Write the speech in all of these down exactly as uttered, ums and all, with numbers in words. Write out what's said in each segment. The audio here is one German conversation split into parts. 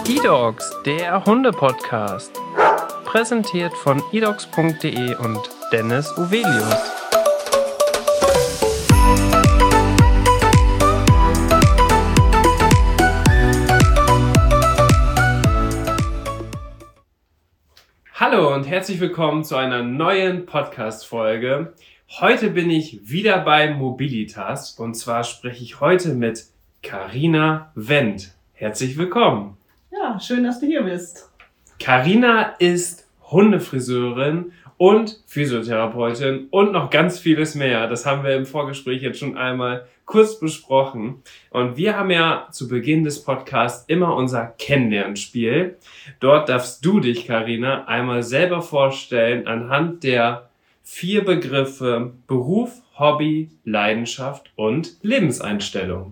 eDogs, der Hunde-Podcast. Präsentiert von edogs punkt de und Dennis Uvelius. Hallo und herzlich willkommen zu einer neuen Podcast-Folge. Heute bin ich wieder bei Mobilitas und zwar spreche ich heute mit Carina Wendt. Herzlich willkommen. Ja, schön, dass du hier bist. Carina ist Hundefriseurin und Physiotherapeutin und noch ganz vieles mehr. Das haben wir im Vorgespräch jetzt schon einmal kurz besprochen. Und wir haben ja zu Beginn des Podcasts immer unser Kennenlernspiel. Dort darfst du dich, Carina, einmal selber vorstellen anhand der vier Begriffe Beruf, Hobby, Leidenschaft und Lebenseinstellung.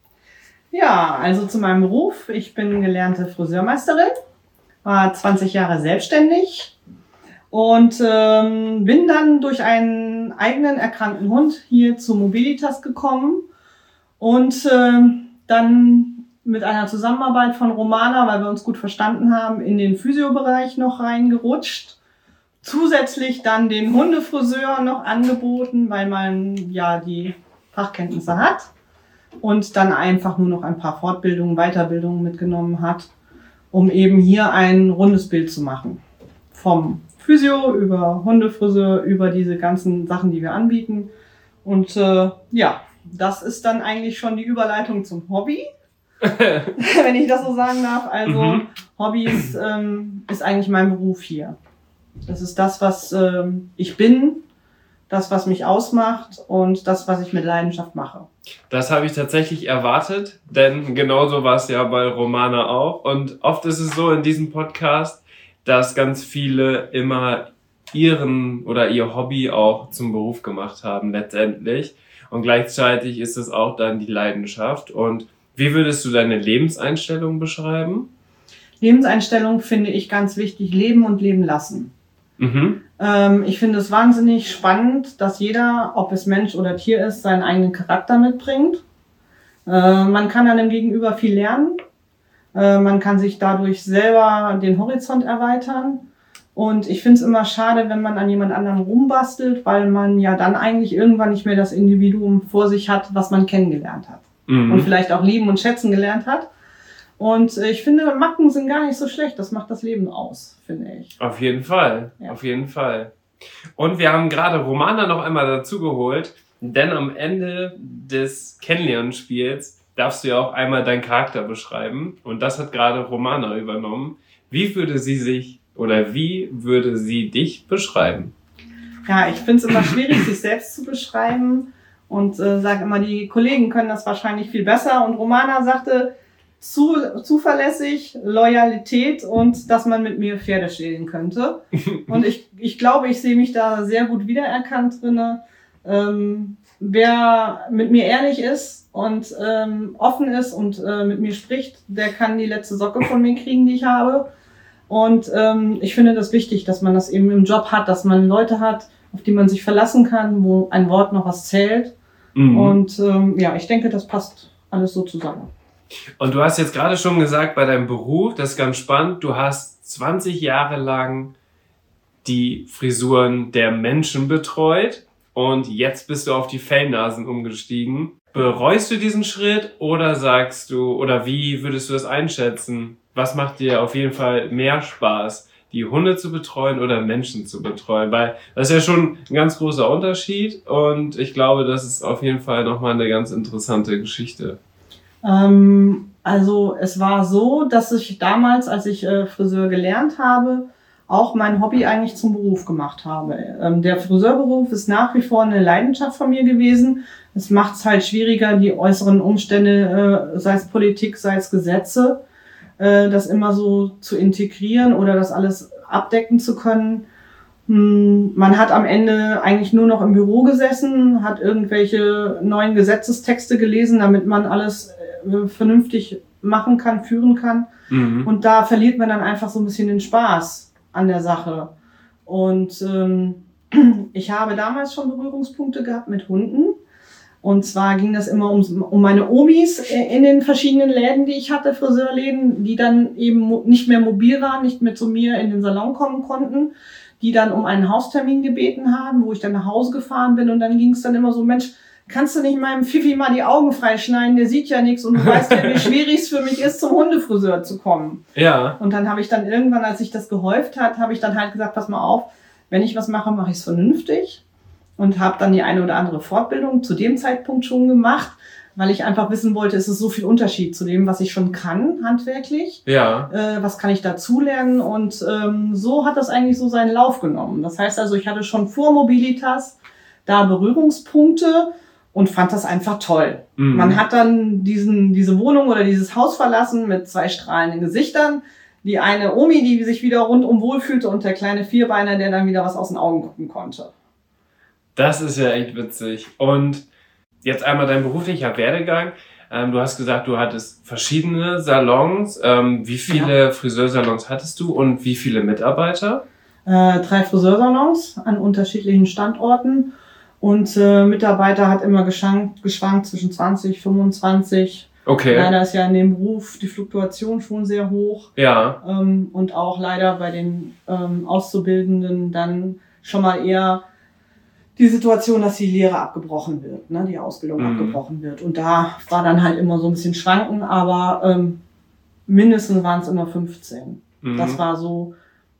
Ja, also zu meinem Beruf. Ich bin gelernte Friseurmeisterin, war zwanzig Jahre selbstständig und ähm, bin dann durch einen eigenen erkrankten Hund hier zu Mobilitas gekommen und äh, dann mit einer Zusammenarbeit von Romana, weil wir uns gut verstanden haben, in den Physiobereich noch reingerutscht. Zusätzlich dann den Hundefriseur noch angeboten, weil man ja die Fachkenntnisse hat. Und dann einfach nur noch ein paar Fortbildungen, Weiterbildungen mitgenommen hat, um eben hier ein rundes Bild zu machen. Vom Physio über Hundefriseur, über diese ganzen Sachen, die wir anbieten. Und äh, ja, das ist dann eigentlich schon die Überleitung zum Hobby, wenn ich das so sagen darf. Also mhm. Hobby ist, ähm, ist eigentlich mein Beruf hier. Das ist das, was ähm, ich bin, das, was mich ausmacht und das, was ich mit Leidenschaft mache. Das habe ich tatsächlich erwartet, denn genauso war es ja bei Romana auch. Und oft ist es so in diesem Podcast, dass ganz viele immer ihren oder ihr Hobby auch zum Beruf gemacht haben letztendlich. Und gleichzeitig ist es auch dann die Leidenschaft. Und wie würdest du deine Lebenseinstellung beschreiben? Lebenseinstellung finde ich ganz wichtig, leben und leben lassen. Mhm. Ähm, ich finde es wahnsinnig spannend, dass jeder, ob es Mensch oder Tier ist, seinen eigenen Charakter mitbringt. Äh, man kann an dem Gegenüber viel lernen. Äh, man kann sich dadurch selber den Horizont erweitern. Und ich finde es immer schade, wenn man an jemand anderem rumbastelt, weil man ja dann eigentlich irgendwann nicht mehr das Individuum vor sich hat, was man kennengelernt hat. Mhm. Und vielleicht auch lieben und schätzen gelernt hat. Und ich finde, Macken sind gar nicht so schlecht. Das macht das Leben aus, finde ich. Auf jeden Fall, ja. Auf jeden Fall. Und wir haben gerade Romana noch einmal dazu geholt, denn am Ende des Kennenlernspiels darfst du ja auch einmal deinen Charakter beschreiben. Und das hat gerade Romana übernommen. Wie würde sie sich oder wie würde sie dich beschreiben? Ja, ich finde es immer schwierig, sich selbst zu beschreiben. Und äh, sage immer, die Kollegen können das wahrscheinlich viel besser. Und Romana sagte, Zu, zuverlässig, Loyalität und dass man mit mir Pferde stehlen könnte. Und ich, ich glaube, ich sehe mich da sehr gut wiedererkannt drinne. Ähm, wer mit mir ehrlich ist und ähm, offen ist und äh, mit mir spricht, der kann die letzte Socke von mir kriegen, die ich habe. Und ähm, ich finde das wichtig, dass man das eben im Job hat, dass man Leute hat, auf die man sich verlassen kann, wo ein Wort noch was zählt. Mhm. Und ähm, ja, ich denke, das passt alles so zusammen. Und du hast jetzt gerade schon gesagt, bei deinem Beruf, das ist ganz spannend, du hast zwanzig Jahre lang die Frisuren der Menschen betreut und jetzt bist du auf die Fellnasen umgestiegen. Bereust du diesen Schritt oder sagst du, oder wie würdest du das einschätzen? Was macht dir auf jeden Fall mehr Spaß, die Hunde zu betreuen oder Menschen zu betreuen? Weil das ist ja schon ein ganz großer Unterschied und ich glaube, das ist auf jeden Fall nochmal eine ganz interessante Geschichte. Ähm, also es war so, dass ich damals, als ich äh, Friseur gelernt habe, auch mein Hobby eigentlich zum Beruf gemacht habe. Ähm, der Friseurberuf ist nach wie vor eine Leidenschaft von mir gewesen. Es macht es halt schwieriger, die äußeren Umstände, äh, sei es Politik, sei es Gesetze, äh, das immer so zu integrieren oder das alles abdecken zu können. Hm, man hat am Ende eigentlich nur noch im Büro gesessen, hat irgendwelche neuen Gesetzestexte gelesen, damit man alles vernünftig machen kann, führen kann. Mhm. Und da verliert man dann einfach so ein bisschen den Spaß an der Sache. Und ähm, ich habe damals schon Berührungspunkte gehabt mit Hunden, Und zwar ging das immer um, um meine Omis in den verschiedenen Läden, die ich hatte, Friseurläden, die dann eben nicht mehr mobil waren, nicht mehr zu mir in den Salon kommen konnten, die dann um einen Haustermin gebeten haben, wo ich dann nach Hause gefahren bin. Und dann ging es dann immer so, Mensch, kannst du nicht meinem Fifi mal die Augen freischneiden? Der sieht ja nichts und du weißt ja, wie schwierig es für mich ist, zum Hundefriseur zu kommen. Ja. Und dann habe ich dann irgendwann, als sich das gehäuft hat, habe ich dann halt gesagt, pass mal auf, wenn ich was mache, mache ich es vernünftig. Und habe dann die eine oder andere Fortbildung zu dem Zeitpunkt schon gemacht, weil ich einfach wissen wollte, es ist so viel Unterschied zu dem, was ich schon kann, handwerklich. Ja. Äh, was kann ich dazulernen? Und ähm, so hat das eigentlich so seinen Lauf genommen. Das heißt also, ich hatte schon vor Mobilitas da Berührungspunkte und fand das einfach toll. Mhm. Man hat dann diesen, diese Wohnung oder dieses Haus verlassen mit zwei strahlenden Gesichtern. Die eine Omi, die sich wieder rundum wohlfühlte und der kleine Vierbeiner, der dann wieder was aus den Augen gucken konnte. Das ist ja echt witzig. Und jetzt einmal dein beruflicher Werdegang. Ähm, du hast gesagt, du hattest verschiedene Salons. Ähm, wie viele ja. Friseursalons hattest du und wie viele Mitarbeiter? Äh, drei Friseursalons an unterschiedlichen Standorten. Und äh, Mitarbeiter hat immer geschwankt, geschwankt zwischen zwanzig, fünfundzwanzig. Okay. Leider ist ja in dem Beruf die Fluktuation schon sehr hoch. Ja. Ähm, und auch leider bei den ähm, Auszubildenden dann schon mal eher die Situation, dass die Lehre abgebrochen wird, ne, die Ausbildung mhm. abgebrochen wird. Und da war dann halt immer so ein bisschen Schwanken, aber ähm, mindestens waren es immer fünfzehn. Mhm. Das war so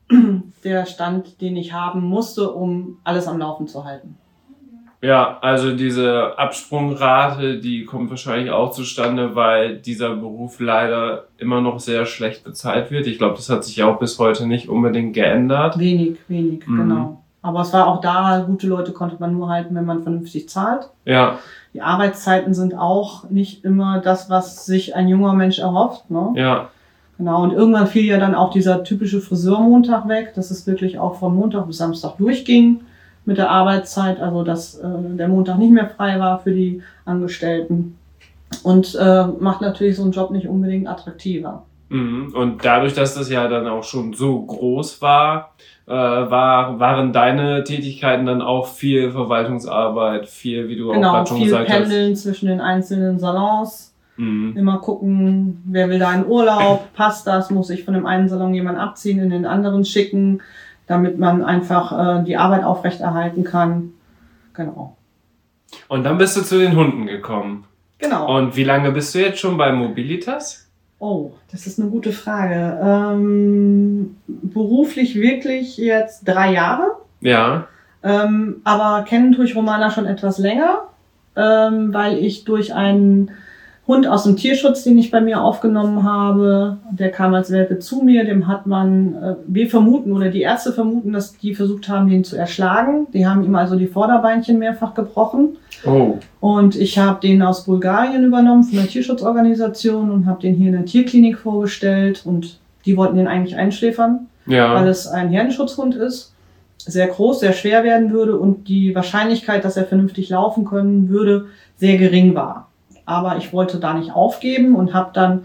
der Stand, den ich haben musste, um alles am Laufen zu halten. Ja, also diese Absprungrate, die kommt wahrscheinlich auch zustande, weil dieser Beruf leider immer noch sehr schlecht bezahlt wird. Ich glaube, das hat sich auch bis heute nicht unbedingt geändert. Wenig, wenig, mhm. genau. Aber es war auch da, gute Leute konnte man nur halten, wenn man vernünftig zahlt. Ja. Die Arbeitszeiten sind auch nicht immer das, was sich ein junger Mensch erhofft, ne? Ja. Genau, und irgendwann fiel ja dann auch dieser typische Friseurmontag weg, dass es wirklich auch von Montag bis Samstag durchging mit der Arbeitszeit, also dass äh, der Montag nicht mehr frei war für die Angestellten. Und äh, macht natürlich so einen Job nicht unbedingt attraktiver. Mhm. Und dadurch, dass das ja dann auch schon so groß war, äh, war waren deine Tätigkeiten dann auch viel Verwaltungsarbeit, viel, wie du genau, auch gerade schon gesagt hast. Genau, viel Pendeln zwischen den einzelnen Salons. Mhm. Immer gucken, wer will da in Urlaub, passt das, muss ich von dem einen Salon jemand abziehen, in den anderen schicken, damit man einfach äh, die Arbeit aufrechterhalten kann. Genau. Und dann bist du zu den Hunden gekommen. Genau. Und wie lange bist du jetzt schon bei Mobilitas? Oh, das ist eine gute Frage. Ähm, beruflich wirklich jetzt drei Jahre. Ja. Ähm, aber kennen tue ich Romana schon etwas länger, ähm, weil ich durch einen Hund aus dem Tierschutz, den ich bei mir aufgenommen habe, der kam als Welpe zu mir, dem hat man, äh, wir vermuten oder die Ärzte vermuten, dass die versucht haben, den zu erschlagen. Die haben ihm also die Vorderbeinchen mehrfach gebrochen. Oh. Und ich habe den aus Bulgarien übernommen von der Tierschutzorganisation und habe den hier in der Tierklinik vorgestellt und die wollten den eigentlich einschläfern, ja. weil es ein Herdenschutzhund ist, sehr groß, sehr schwer werden würde und die Wahrscheinlichkeit, dass er vernünftig laufen können würde, sehr gering war. Aber ich wollte da nicht aufgeben und habe dann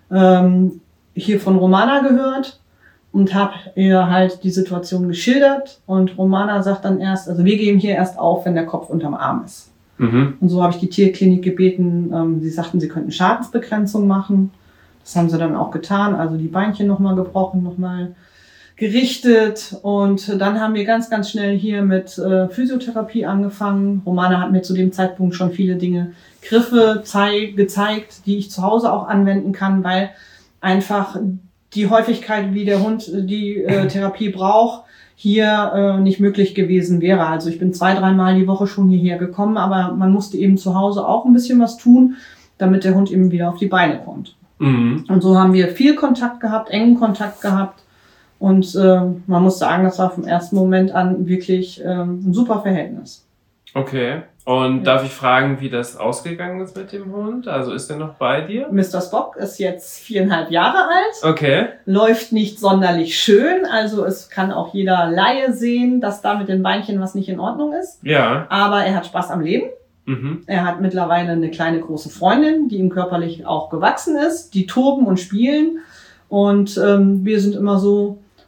ähm, hier von Romana gehört und habe ihr halt die Situation geschildert. Und Romana sagt dann erst, also wir geben hier erst auf, wenn der Kopf unterm Arm ist. Mhm. Und so habe ich die Tierklinik gebeten, ähm, sie sagten, sie könnten Schadensbegrenzung machen. Das haben sie dann auch getan, also die Beinchen nochmal gebrochen, nochmal gerichtet. Und dann haben wir ganz, ganz schnell hier mit äh, Physiotherapie angefangen. Romana hat mir zu dem Zeitpunkt schon viele Dinge Griffe zei- gezeigt, die ich zu Hause auch anwenden kann, weil einfach die Häufigkeit, wie der Hund die äh, Therapie braucht, hier äh, nicht möglich gewesen wäre. Also ich bin zwei, dreimal die Woche schon hierher gekommen, aber man musste eben zu Hause auch ein bisschen was tun, damit der Hund eben wieder auf die Beine kommt. Mhm. Und so haben wir viel Kontakt gehabt, engen Kontakt gehabt und äh, man muss sagen, das war vom ersten Moment an wirklich äh, ein super Verhältnis. Okay. Und ja. Darf ich fragen, wie das ausgegangen ist mit dem Hund? Also ist er noch bei dir? Mister Spock ist jetzt viereinhalb Jahre alt. Okay. Läuft nicht sonderlich schön. Also es kann auch jeder Laie sehen, dass da mit den Beinchen was nicht in Ordnung ist. Ja. Aber er hat Spaß am Leben. Mhm. Er hat mittlerweile eine kleine große Freundin, die ihm körperlich auch gewachsen ist. Die toben und spielen. Und ähm, wir sind immer so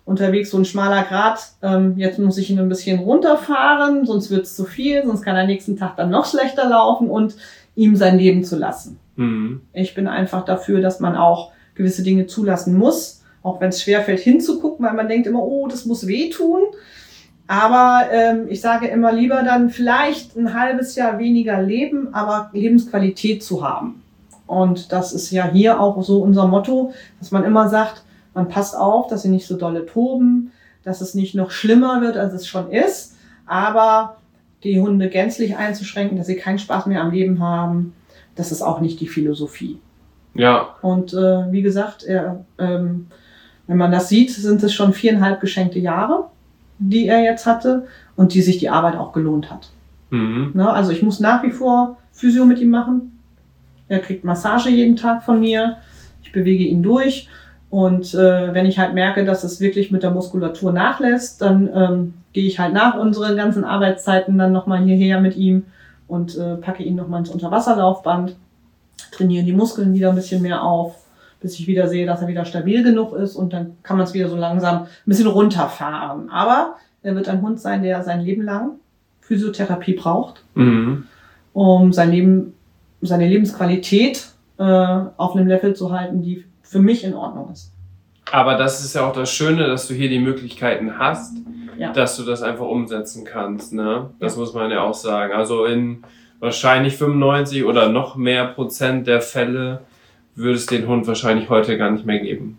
unterwegs so ein schmaler Grat, ähm, jetzt muss ich ihn ein bisschen runterfahren, sonst wird es zu viel, sonst kann er nächsten Tag dann noch schlechter laufen und ihm sein Leben zu lassen. Mhm. Ich bin einfach dafür, dass man auch gewisse Dinge zulassen muss, auch wenn es schwerfällt hinzugucken, weil man denkt immer, oh, das muss wehtun. Aber ähm, ich sage immer lieber dann vielleicht ein halbes Jahr weniger leben, aber Lebensqualität zu haben. Und das ist ja hier auch so unser Motto, dass man immer sagt, man passt auf, dass sie nicht so dolle toben, dass es nicht noch schlimmer wird, als es schon ist. Aber die Hunde gänzlich einzuschränken, dass sie keinen Spaß mehr am Leben haben, das ist auch nicht die Philosophie. Ja. Und äh, wie gesagt, er, ähm, wenn man das sieht, sind es schon viereinhalb geschenkte Jahre, die er jetzt hatte und die sich die Arbeit auch gelohnt hat. Mhm. Na, also ich muss nach wie vor Physio mit ihm machen. Er kriegt Massage jeden Tag von mir. Ich bewege ihn durch. Und äh, wenn ich halt merke, dass es wirklich mit der Muskulatur nachlässt, dann ähm, gehe ich halt nach unseren ganzen Arbeitszeiten dann nochmal hierher mit ihm und äh, packe ihn nochmal ins Unterwasserlaufband, trainiere die Muskeln wieder ein bisschen mehr auf, bis ich wieder sehe, dass er wieder stabil genug ist und dann kann man es wieder so langsam ein bisschen runterfahren. Aber er wird ein Hund sein, der sein Leben lang Physiotherapie braucht, mhm. um sein Leben, seine Lebensqualität äh, auf einem Level zu halten, die für mich in Ordnung ist. Aber das ist ja auch das Schöne, dass du hier die Möglichkeiten hast, ja. dass du das einfach umsetzen kannst. Ne? Das ja. muss man ja auch sagen. Also in wahrscheinlich fünfundneunzig oder noch mehr Prozent der Fälle würde es den Hund wahrscheinlich heute gar nicht mehr geben.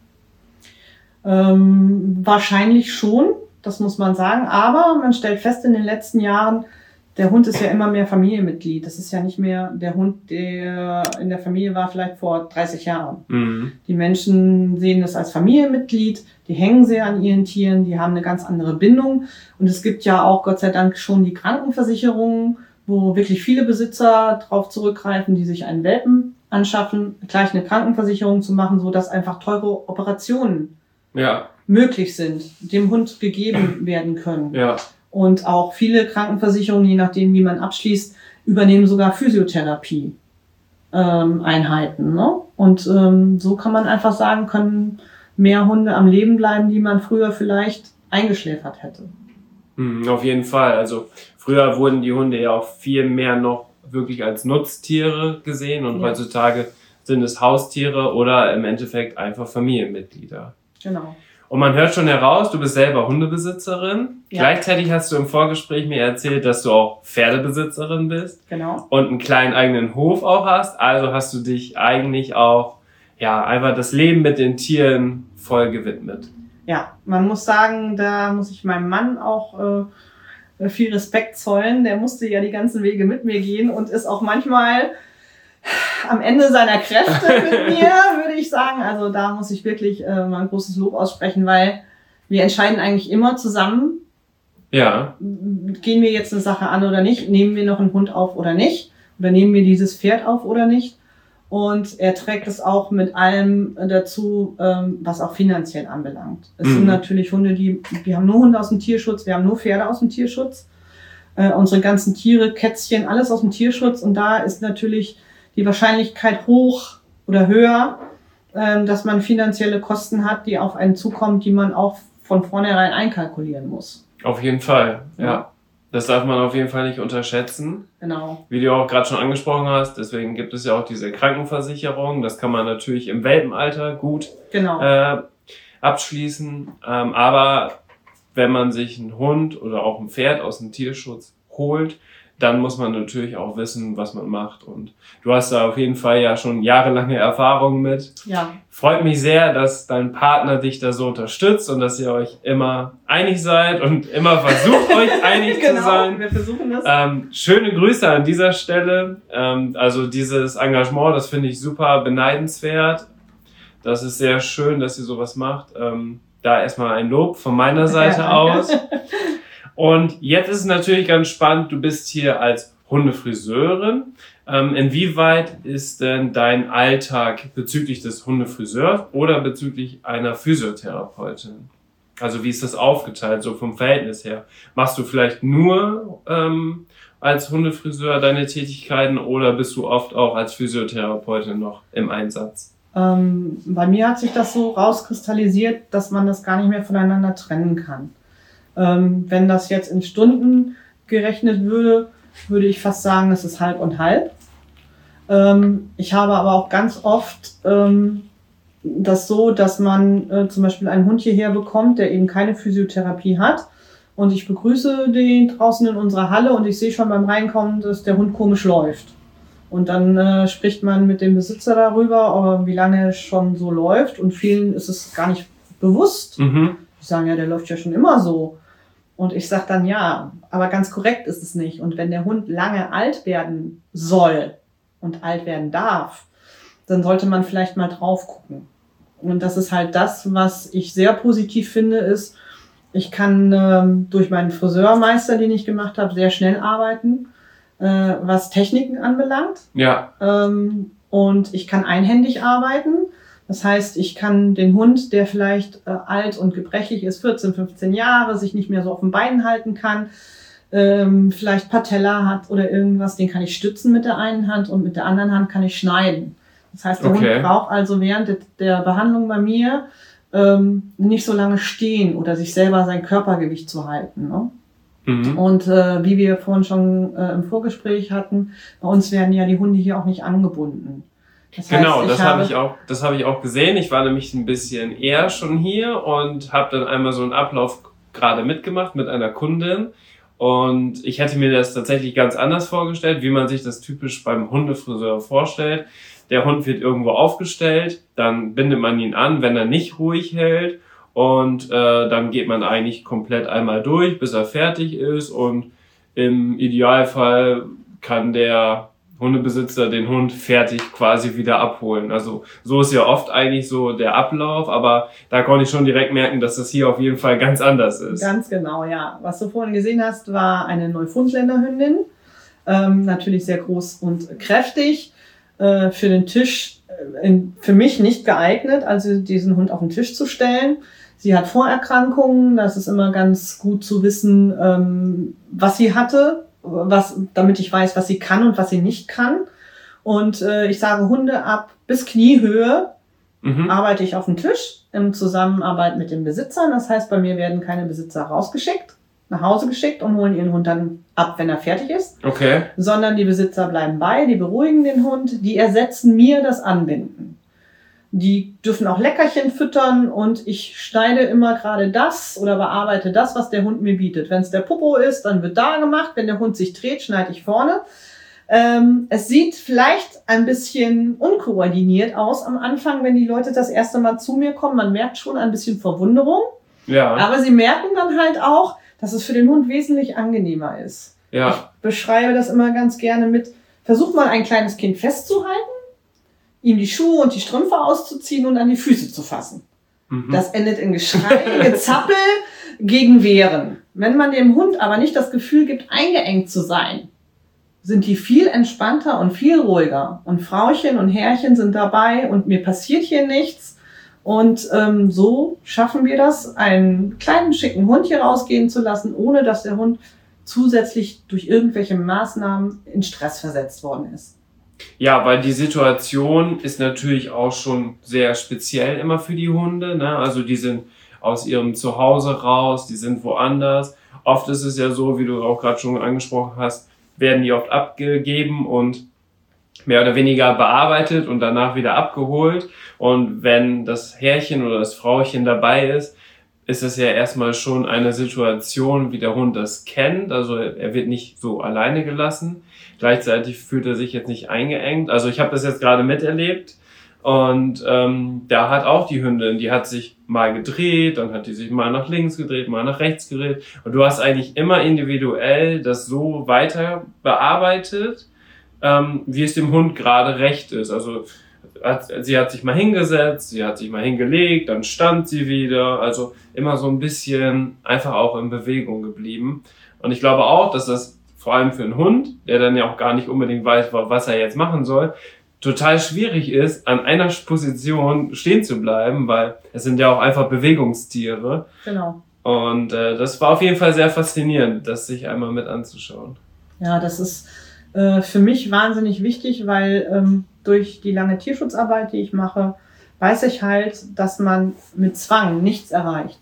Ähm, wahrscheinlich schon, das muss man sagen. Aber man stellt fest in den letzten Jahren, der Hund ist ja immer mehr Familienmitglied. Das ist ja nicht mehr der Hund, der in der Familie war, vielleicht vor dreißig Jahren. Mhm. Die Menschen sehen das als Familienmitglied, die hängen sehr an ihren Tieren, die haben eine ganz andere Bindung. Und es gibt ja auch Gott sei Dank schon die Krankenversicherungen, wo wirklich viele Besitzer drauf zurückgreifen, die sich einen Welpen anschaffen, gleich eine Krankenversicherung zu machen, so dass einfach teure Operationen ja. möglich sind, dem Hund gegeben werden können. Ja. Und auch viele Krankenversicherungen, je nachdem, wie man abschließt, übernehmen sogar Physiotherapie ähm, Einheiten. Ne? Und ähm, so kann man einfach sagen, können mehr Hunde am Leben bleiben, die man früher vielleicht eingeschläfert hätte. Mhm, auf jeden Fall. Also früher wurden die Hunde ja auch viel mehr noch wirklich als Nutztiere gesehen und ja. heutzutage sind es Haustiere oder im Endeffekt einfach Familienmitglieder. Genau. Und man hört schon heraus, du bist selber Hundebesitzerin. Ja. Gleichzeitig hast du im Vorgespräch mir erzählt, dass du auch Pferdebesitzerin bist. Genau. Und einen kleinen eigenen Hof auch hast. Also hast du dich eigentlich auch, ja, einfach das Leben mit den Tieren voll gewidmet. Ja, man muss sagen, da muss ich meinem Mann auch äh, viel Respekt zollen. Der musste ja die ganzen Wege mit mir gehen und ist auch manchmal am Ende seiner Kräfte mit mir, würde ich sagen. Also da muss ich wirklich äh, mal ein großes Lob aussprechen, weil wir entscheiden eigentlich immer zusammen, ja. gehen wir jetzt eine Sache an oder nicht, nehmen wir noch einen Hund auf oder nicht, oder nehmen wir dieses Pferd auf oder nicht. Und er trägt es auch mit allem dazu, ähm, was auch finanziell anbelangt. Es mhm. sind natürlich Hunde, die, wir haben nur Hunde aus dem Tierschutz, wir haben nur Pferde aus dem Tierschutz, äh, unsere ganzen Tiere, Kätzchen, alles aus dem Tierschutz. Und da ist natürlich die Wahrscheinlichkeit hoch oder höher, ähm, dass man finanzielle Kosten hat, die auf einen zukommen, die man auch von vornherein einkalkulieren muss. Auf jeden Fall, ja. ja. Das darf man auf jeden Fall nicht unterschätzen. Genau. Wie du auch gerade schon angesprochen hast, deswegen gibt es ja auch diese Krankenversicherung. Das kann man natürlich im Welpenalter gut genau. äh, abschließen. Ähm, aber wenn man sich einen Hund oder auch ein Pferd aus dem Tierschutz holt, dann muss man natürlich auch wissen, was man macht. Und du hast da auf jeden Fall ja schon jahrelange Erfahrung mit. Ja. Freut mich sehr, dass dein Partner dich da so unterstützt und dass ihr euch immer einig seid und immer versucht, euch einig genau, zu sein. Wir versuchen das. Ähm, schöne Grüße an dieser Stelle. Ähm, also dieses Engagement, das finde ich super beneidenswert. Das ist sehr schön, dass ihr sowas macht. Ähm, da erstmal ein Lob von meiner Seite ja, aus. Und jetzt ist es natürlich ganz spannend, du bist hier als Hundefriseurin. Ähm, inwieweit ist denn dein Alltag bezüglich des Hundefriseurs oder bezüglich einer Physiotherapeutin? Also wie ist das aufgeteilt, so vom Verhältnis her? Machst du vielleicht nur ähm, als Hundefriseur deine Tätigkeiten oder bist du oft auch als Physiotherapeutin noch im Einsatz? Ähm, bei mir hat sich das so rauskristallisiert, dass man das gar nicht mehr voneinander trennen kann. Ähm, wenn das jetzt in Stunden gerechnet würde, würde ich fast sagen, es ist halb und halb. Ähm, ich habe aber auch ganz oft ähm, das so, dass man äh, zum Beispiel einen Hund hierher bekommt, der eben keine Physiotherapie hat. Und ich begrüße den draußen in unserer Halle und ich sehe schon beim Reinkommen, dass der Hund komisch läuft. Und dann äh, spricht man mit dem Besitzer darüber, wie lange er schon so läuft. Und vielen ist es gar nicht bewusst. Mhm. Die sagen, ja, der läuft ja schon immer so. Und ich sage dann, ja, aber ganz korrekt ist es nicht. Und wenn der Hund lange alt werden soll und alt werden darf, dann sollte man vielleicht mal drauf gucken. Und das ist halt das, was ich sehr positiv finde, ist, ich kann ähm, durch meinen Friseurmeister, den ich gemacht habe, sehr schnell arbeiten, äh, was Techniken anbelangt. Ja. Ähm, und ich kann einhändig arbeiten. Das heißt, ich kann den Hund, der vielleicht äh, alt und gebrechlich ist, vierzehn, fünfzehn Jahre, sich nicht mehr so auf den Beinen halten kann, ähm, vielleicht Patella hat oder irgendwas, den kann ich stützen mit der einen Hand und mit der anderen Hand kann ich schneiden. Das heißt, der Okay. Hund braucht also während de- der Behandlung bei mir ähm, nicht so lange stehen oder sich selber sein Körpergewicht zu halten. Ne? Mhm. Und äh, wie wir vorhin schon äh, im Vorgespräch hatten, bei uns werden ja die Hunde hier auch nicht angebunden. Das Genau, heißt, das habe ich auch, das habe ich auch gesehen. Ich war nämlich ein bisschen eher schon hier und habe dann einmal so einen Ablauf gerade mitgemacht mit einer Kundin. Und ich hätte mir das tatsächlich ganz anders vorgestellt, wie man sich das typisch beim Hundefriseur vorstellt. Der Hund wird irgendwo aufgestellt, dann bindet man ihn an, wenn er nicht ruhig hält. Und äh, dann geht man eigentlich komplett einmal durch, bis er fertig ist. Und im Idealfall kann der Hundebesitzer den Hund fertig quasi wieder abholen. Also so ist ja oft eigentlich so der Ablauf, aber da konnte ich schon direkt merken, dass das hier auf jeden Fall ganz anders ist. Ganz genau, ja. Was du vorhin gesehen hast, war eine Neufundländerhündin. Ähm, natürlich sehr groß und kräftig. Äh, für den Tisch, äh, in, für mich nicht geeignet, also diesen Hund auf den Tisch zu stellen. Sie hat Vorerkrankungen, das ist immer ganz gut zu wissen, ähm, was sie hatte, was, damit ich weiß, was sie kann und was sie nicht kann. Und äh, ich sage, Hunde ab bis Kniehöhe Mhm. arbeite ich auf dem Tisch in Zusammenarbeit mit den Besitzern. Das heißt, bei mir werden keine Besitzer rausgeschickt, nach Hause geschickt und holen ihren Hund dann ab, wenn er fertig ist. Okay. Sondern die Besitzer bleiben bei, die beruhigen den Hund, die ersetzen mir das Anbinden. Die dürfen auch Leckerchen füttern und ich schneide immer gerade das oder bearbeite das, was der Hund mir bietet. Wenn es der Popo ist, dann wird da gemacht. Wenn der Hund sich dreht, schneide ich vorne. Ähm, es sieht vielleicht ein bisschen unkoordiniert aus am Anfang, wenn die Leute das erste Mal zu mir kommen. Man merkt schon ein bisschen Verwunderung. Ja. Aber sie merken dann halt auch, dass es für den Hund wesentlich angenehmer ist. Ja. Ich beschreibe das immer ganz gerne mit, versuch mal ein kleines Kind festzuhalten, ihm die Schuhe und die Strümpfe auszuziehen und an die Füße zu fassen. Mhm. Das endet in Geschrei, Gezappel, gegen Wehren. Wenn man dem Hund aber nicht das Gefühl gibt, eingeengt zu sein, sind die viel entspannter und viel ruhiger. Und Frauchen und Herrchen sind dabei und mir passiert hier nichts. Und ähm, so schaffen wir das, einen kleinen, schicken Hund hier rausgehen zu lassen, ohne dass der Hund zusätzlich durch irgendwelche Maßnahmen in Stress versetzt worden ist. Ja, weil die Situation ist natürlich auch schon sehr speziell immer für die Hunde, ne? Also die sind aus ihrem Zuhause raus, die sind woanders. Oft ist es ja so, wie du auch gerade schon angesprochen hast, werden die oft abgegeben und mehr oder weniger bearbeitet und danach wieder abgeholt. Und wenn das Herrchen oder das Frauchen dabei ist, ist es ja erstmal schon eine Situation, wie der Hund das kennt. Also er wird nicht so alleine gelassen. Gleichzeitig fühlt er sich jetzt nicht eingeengt. Also ich habe das jetzt gerade miterlebt. Und ähm, da hat auch die Hündin, die hat sich mal gedreht, dann hat die sich mal nach links gedreht, mal nach rechts gedreht. Und du hast eigentlich immer individuell das so weiter bearbeitet, ähm, wie es dem Hund gerade recht ist. Also hat, sie hat sich mal hingesetzt, sie hat sich mal hingelegt, dann stand sie wieder. Also immer so ein bisschen einfach auch in Bewegung geblieben. Und ich glaube auch, dass das vor allem für einen Hund, der dann ja auch gar nicht unbedingt weiß, was er jetzt machen soll, total schwierig ist, an einer Position stehen zu bleiben, weil es sind ja auch einfach Bewegungstiere. Genau. Und äh, das war auf jeden Fall sehr faszinierend, das sich einmal mit anzuschauen. Ja, das ist äh, für mich wahnsinnig wichtig, weil ähm, durch die lange Tierschutzarbeit, die ich mache, weiß ich halt, dass man mit Zwang nichts erreicht.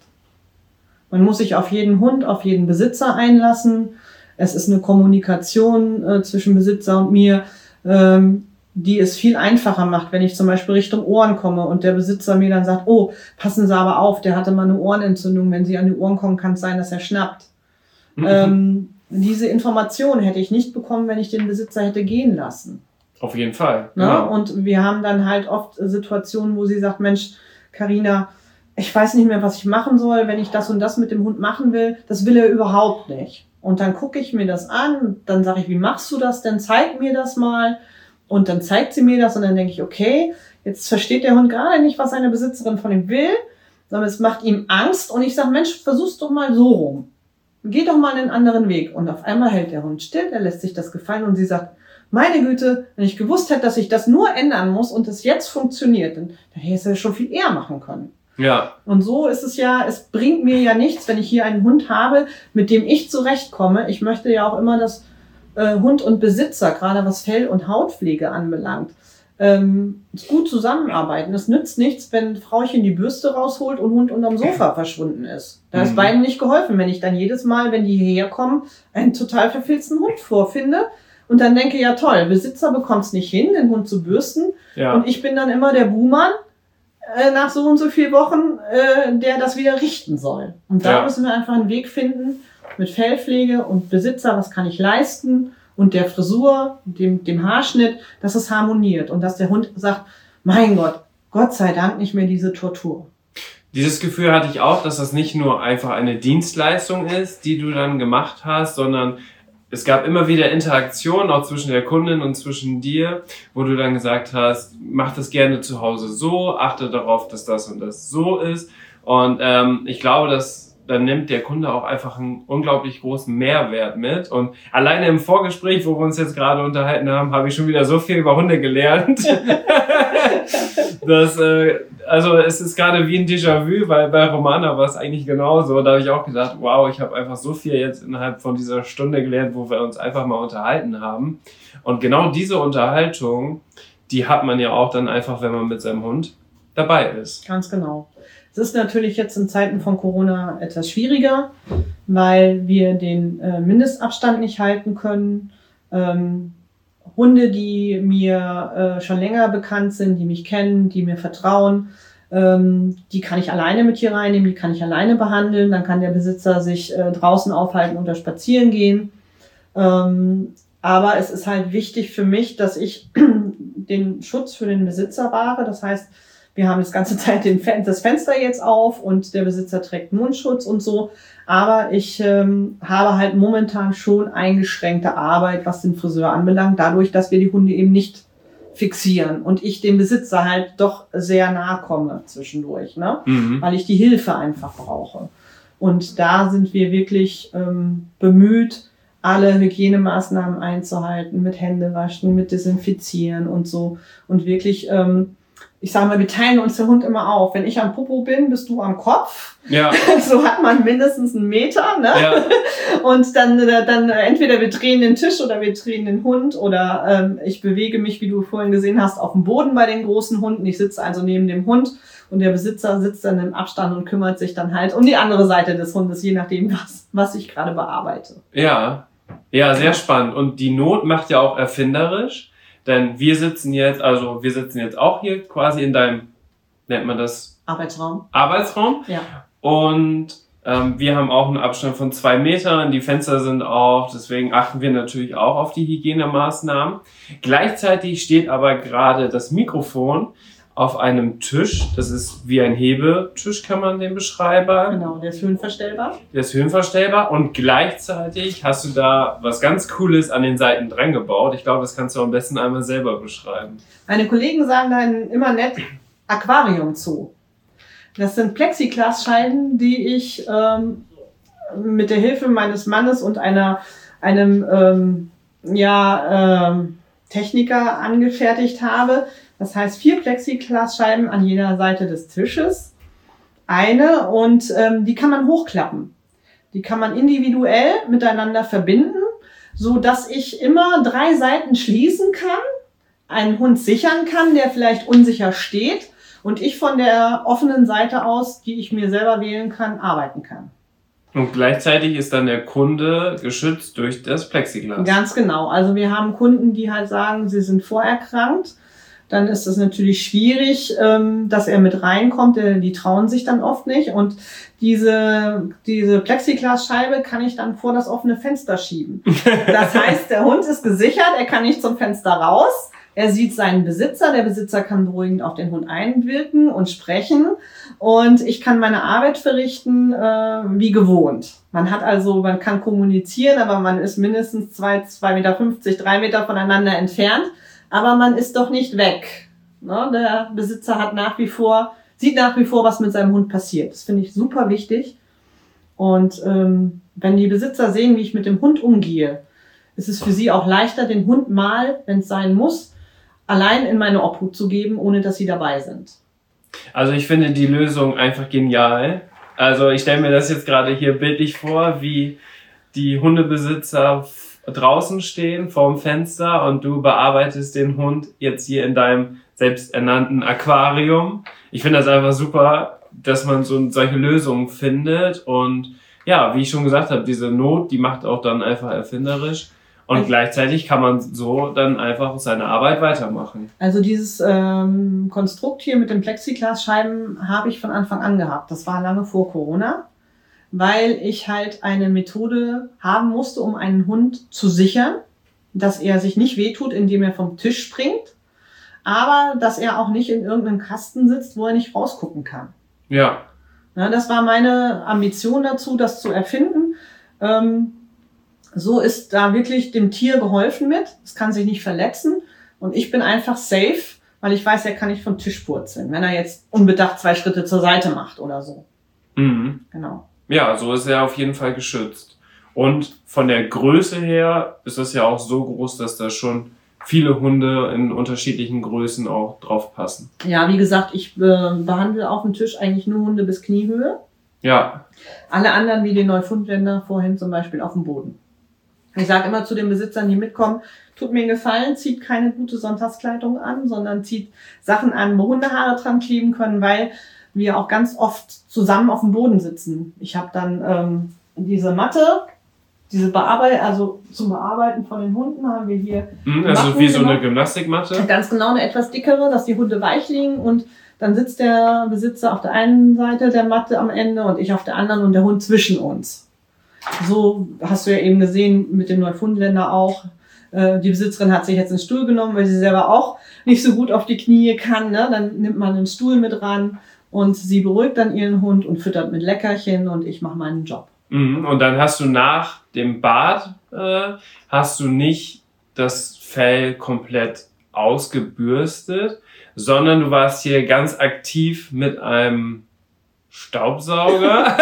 Man muss sich auf jeden Hund, auf jeden Besitzer einlassen. Es ist eine Kommunikation äh, zwischen Besitzer und mir, ähm, die es viel einfacher macht, wenn ich zum Beispiel Richtung Ohren komme und der Besitzer mir dann sagt, oh, passen Sie aber auf, der hatte mal eine Ohrenentzündung. Wenn Sie an die Ohren kommen, kann es sein, dass er schnappt. Mhm. Ähm, diese Information hätte ich nicht bekommen, wenn ich den Besitzer hätte gehen lassen. Auf jeden Fall. Ne? Genau. Und wir haben dann halt oft Situationen, wo sie sagt, Mensch, Carina, ich weiß nicht mehr, was ich machen soll, wenn ich das und das mit dem Hund machen will. Das will er überhaupt nicht. Und dann gucke ich mir das an, dann sage ich, wie machst du das denn? Zeig mir das mal. Und dann zeigt sie mir das und dann denke ich, okay, jetzt versteht der Hund gerade nicht, was seine Besitzerin von ihm will, sondern es macht ihm Angst. Und ich sage, Mensch, versuch's doch mal so rum. Geh doch mal einen anderen Weg. Und auf einmal hält der Hund still, der lässt sich das gefallen und sie sagt, meine Güte, wenn ich gewusst hätte, dass ich das nur ändern muss und es jetzt funktioniert, dann, dann hätte ich es ja schon viel eher machen können. Ja. Und so ist es ja, es bringt mir ja nichts, wenn ich hier einen Hund habe, mit dem ich zurechtkomme. Ich möchte ja auch immer, dass äh, Hund und Besitzer, gerade was Fell- und Hautpflege anbelangt, ähm, gut zusammenarbeiten. Es nützt nichts, wenn Frauchen die Bürste rausholt und Hund unterm Sofa verschwunden ist. Da ist Mhm. beiden nicht geholfen, wenn ich dann jedes Mal, wenn die hierher kommen, einen total verfilzten Hund vorfinde. Und dann denke, ja toll, Besitzer bekommt es nicht hin, den Hund zu bürsten. Ja. Und ich bin dann immer der Buhmann, äh, nach so und so vielen Wochen, äh, der das wieder richten soll. Und da Ja. müssen wir einfach einen Weg finden mit Fellpflege und Besitzer, was kann ich leisten? Und der Frisur, dem, dem Haarschnitt, dass es harmoniert. Und dass der Hund sagt, mein Gott, Gott sei Dank nicht mehr diese Tortur. Dieses Gefühl hatte ich auch, dass das nicht nur einfach eine Dienstleistung ist, die du dann gemacht hast, sondern es gab immer wieder Interaktion, auch zwischen der Kundin und zwischen dir, wo du dann gesagt hast, mach das gerne zu Hause so, achte darauf, dass das und das so ist. Und ähm, ich glaube, dass dann nimmt der Kunde auch einfach einen unglaublich großen Mehrwert mit. Und alleine im Vorgespräch, wo wir uns jetzt gerade unterhalten haben, habe ich schon wieder so viel über Hunde gelernt. dass, äh, also es ist gerade wie ein Déjà-vu, weil bei Romana war es eigentlich genauso. Da habe ich auch gedacht, wow, ich habe einfach so viel jetzt innerhalb von dieser Stunde gelernt, wo wir uns einfach mal unterhalten haben. Und genau diese Unterhaltung, die hat man ja auch dann einfach, wenn man mit seinem Hund dabei ist. Ganz genau. Es ist natürlich jetzt in Zeiten von Corona etwas schwieriger, weil wir den äh, Mindestabstand nicht halten können. Ähm, Hunde, die mir äh, schon länger bekannt sind, die mich kennen, die mir vertrauen, ähm, die kann ich alleine mit hier reinnehmen, die kann ich alleine behandeln. Dann kann der Besitzer sich äh, draußen aufhalten oder spazieren gehen. Ähm, aber es ist halt wichtig für mich, dass ich den Schutz für den Besitzer wahre. Das heißt, wir haben das ganze Zeit den Fen- das Fenster jetzt auf und der Besitzer trägt Mundschutz und so. Aber ich ähm, habe halt momentan schon eingeschränkte Arbeit, was den Friseur anbelangt, dadurch, dass wir die Hunde eben nicht fixieren und ich dem Besitzer halt doch sehr nahe komme zwischendurch, ne? Mhm. Weil ich die Hilfe einfach brauche. Und da sind wir wirklich ähm, bemüht, alle Hygienemaßnahmen einzuhalten, mit Händewaschen, mit Desinfizieren und so. Und wirklich, ähm, ich sage mal, wir teilen uns der Hund immer auf. Wenn ich am Popo bin, bist du am Kopf. Ja. So hat man mindestens einen Meter, ne? Ja. Und dann, dann entweder wir drehen den Tisch oder wir drehen den Hund oder ähm, ich bewege mich, wie du vorhin gesehen hast, auf dem Boden bei den großen Hunden. Ich sitze also neben dem Hund und der Besitzer sitzt dann im Abstand und kümmert sich dann halt um die andere Seite des Hundes, je nachdem, was, was ich gerade bearbeite. Ja. Ja, sehr spannend. Und die Not macht ja auch erfinderisch. Denn wir sitzen jetzt, also wir sitzen jetzt auch hier quasi in deinem, nennt man das? Arbeitsraum. Arbeitsraum. Ja. Und ähm, wir haben auch einen Abstand von zwei Metern, die Fenster sind auf, deswegen achten wir natürlich auch auf die Hygienemaßnahmen. Gleichzeitig steht aber gerade das Mikrofon auf einem Tisch, das ist wie ein Hebetisch, kann man den beschreiben. Genau, der ist höhenverstellbar. Der ist höhenverstellbar und gleichzeitig hast du da was ganz Cooles an den Seiten dran gebaut. Ich glaube, das kannst du am besten einmal selber beschreiben. Meine Kollegen sagen dann immer nett Aquarium zu. Das sind Plexiglasscheiben, die ich ähm, mit der Hilfe meines Mannes und einer einem ähm, ja, ähm, Techniker angefertigt habe. Das heißt, vier Plexiglasscheiben an jeder Seite des Tisches. Eine und ähm, die kann man hochklappen. Die kann man individuell miteinander verbinden, so dass ich immer drei Seiten schließen kann, einen Hund sichern kann, der vielleicht unsicher steht und ich von der offenen Seite aus, die ich mir selber wählen kann, arbeiten kann. Und gleichzeitig ist dann der Kunde geschützt durch das Plexiglas. Ganz genau. Also wir haben Kunden, die halt sagen, sie sind vorerkrankt. Dann ist es natürlich schwierig, dass er mit reinkommt. Die trauen sich dann oft nicht. Und diese, diese Plexiglasscheibe kann ich dann vor das offene Fenster schieben. Das heißt, der Hund ist gesichert, er kann nicht zum Fenster raus. Er sieht seinen Besitzer, der Besitzer kann beruhigend auf den Hund einwirken und sprechen und ich kann meine Arbeit verrichten äh, wie gewohnt. Man hat also, man kann kommunizieren, aber man ist mindestens zwei, zwei Meter fünfzig, drei Meter voneinander entfernt, aber man ist doch nicht weg. Ne? Der Besitzer hat nach wie vor, sieht nach wie vor, was mit seinem Hund passiert. Das finde ich super wichtig und ähm, wenn die Besitzer sehen, wie ich mit dem Hund umgehe, ist es für sie auch leichter, den Hund mal, wenn es sein muss, allein in meine Obhut zu geben, ohne dass sie dabei sind. Also ich finde die Lösung einfach genial. Also ich stelle mir das jetzt gerade hier bildlich vor, wie die Hundebesitzer draußen stehen vorm Fenster und du bearbeitest den Hund jetzt hier in deinem selbsternannten Aquarium. Ich finde das einfach super, dass man so solche Lösungen findet und ja, wie ich schon gesagt habe, diese Not, die macht auch dann einfach erfinderisch. Und also, gleichzeitig kann man so dann einfach seine Arbeit weitermachen. Also dieses ähm, Konstrukt hier mit den Plexiglasscheiben habe ich von Anfang an gehabt. Das war lange vor Corona, weil ich halt eine Methode haben musste, um einen Hund zu sichern, dass er sich nicht wehtut, indem er vom Tisch springt, aber dass er auch nicht in irgendeinem Kasten sitzt, wo er nicht rausgucken kann. Ja. Ja, das war meine Ambition dazu, das zu erfinden. Ähm, So ist da wirklich dem Tier geholfen mit. Es kann sich nicht verletzen. Und ich bin einfach safe, weil ich weiß, er kann nicht vom Tisch purzeln, wenn er jetzt unbedacht zwei Schritte zur Seite macht oder so. Mhm. Genau. Ja, so ist er auf jeden Fall geschützt. Und von der Größe her ist das ja auch so groß, dass da schon viele Hunde in unterschiedlichen Größen auch drauf passen. Ja, wie gesagt, ich äh, behandle auf dem Tisch eigentlich nur Hunde bis Kniehöhe. Ja. Alle anderen, wie die Neufundländer, vorhin zum Beispiel auf dem Boden. Ich sage immer zu den Besitzern, die mitkommen, tut mir einen Gefallen, zieht keine gute Sonntagskleidung an, sondern zieht Sachen an, wo Hundehaare dran kleben können, weil wir auch ganz oft zusammen auf dem Boden sitzen. Ich habe dann ähm, diese Matte, diese Bearbeitung, also zum Bearbeiten von den Hunden haben wir hier. Mhm, also Matten wie so eine Gymnastikmatte? Ganz genau, eine etwas dickere, dass die Hunde weich liegen und dann sitzt der Besitzer auf der einen Seite der Matte am Ende und ich auf der anderen und der Hund zwischen uns. So hast du ja eben gesehen mit dem Neufundländer auch. Äh, die Besitzerin hat sich jetzt einen Stuhl genommen, weil sie selber auch nicht so gut auf die Knie kann. Ne? Dann nimmt man einen Stuhl mit ran und sie beruhigt dann ihren Hund und füttert mit Leckerchen und ich mache meinen Job. Mhm. Und dann hast du nach dem Bad, äh, hast du nicht das Fell komplett ausgebürstet, sondern du warst hier ganz aktiv mit einem Staubsauger.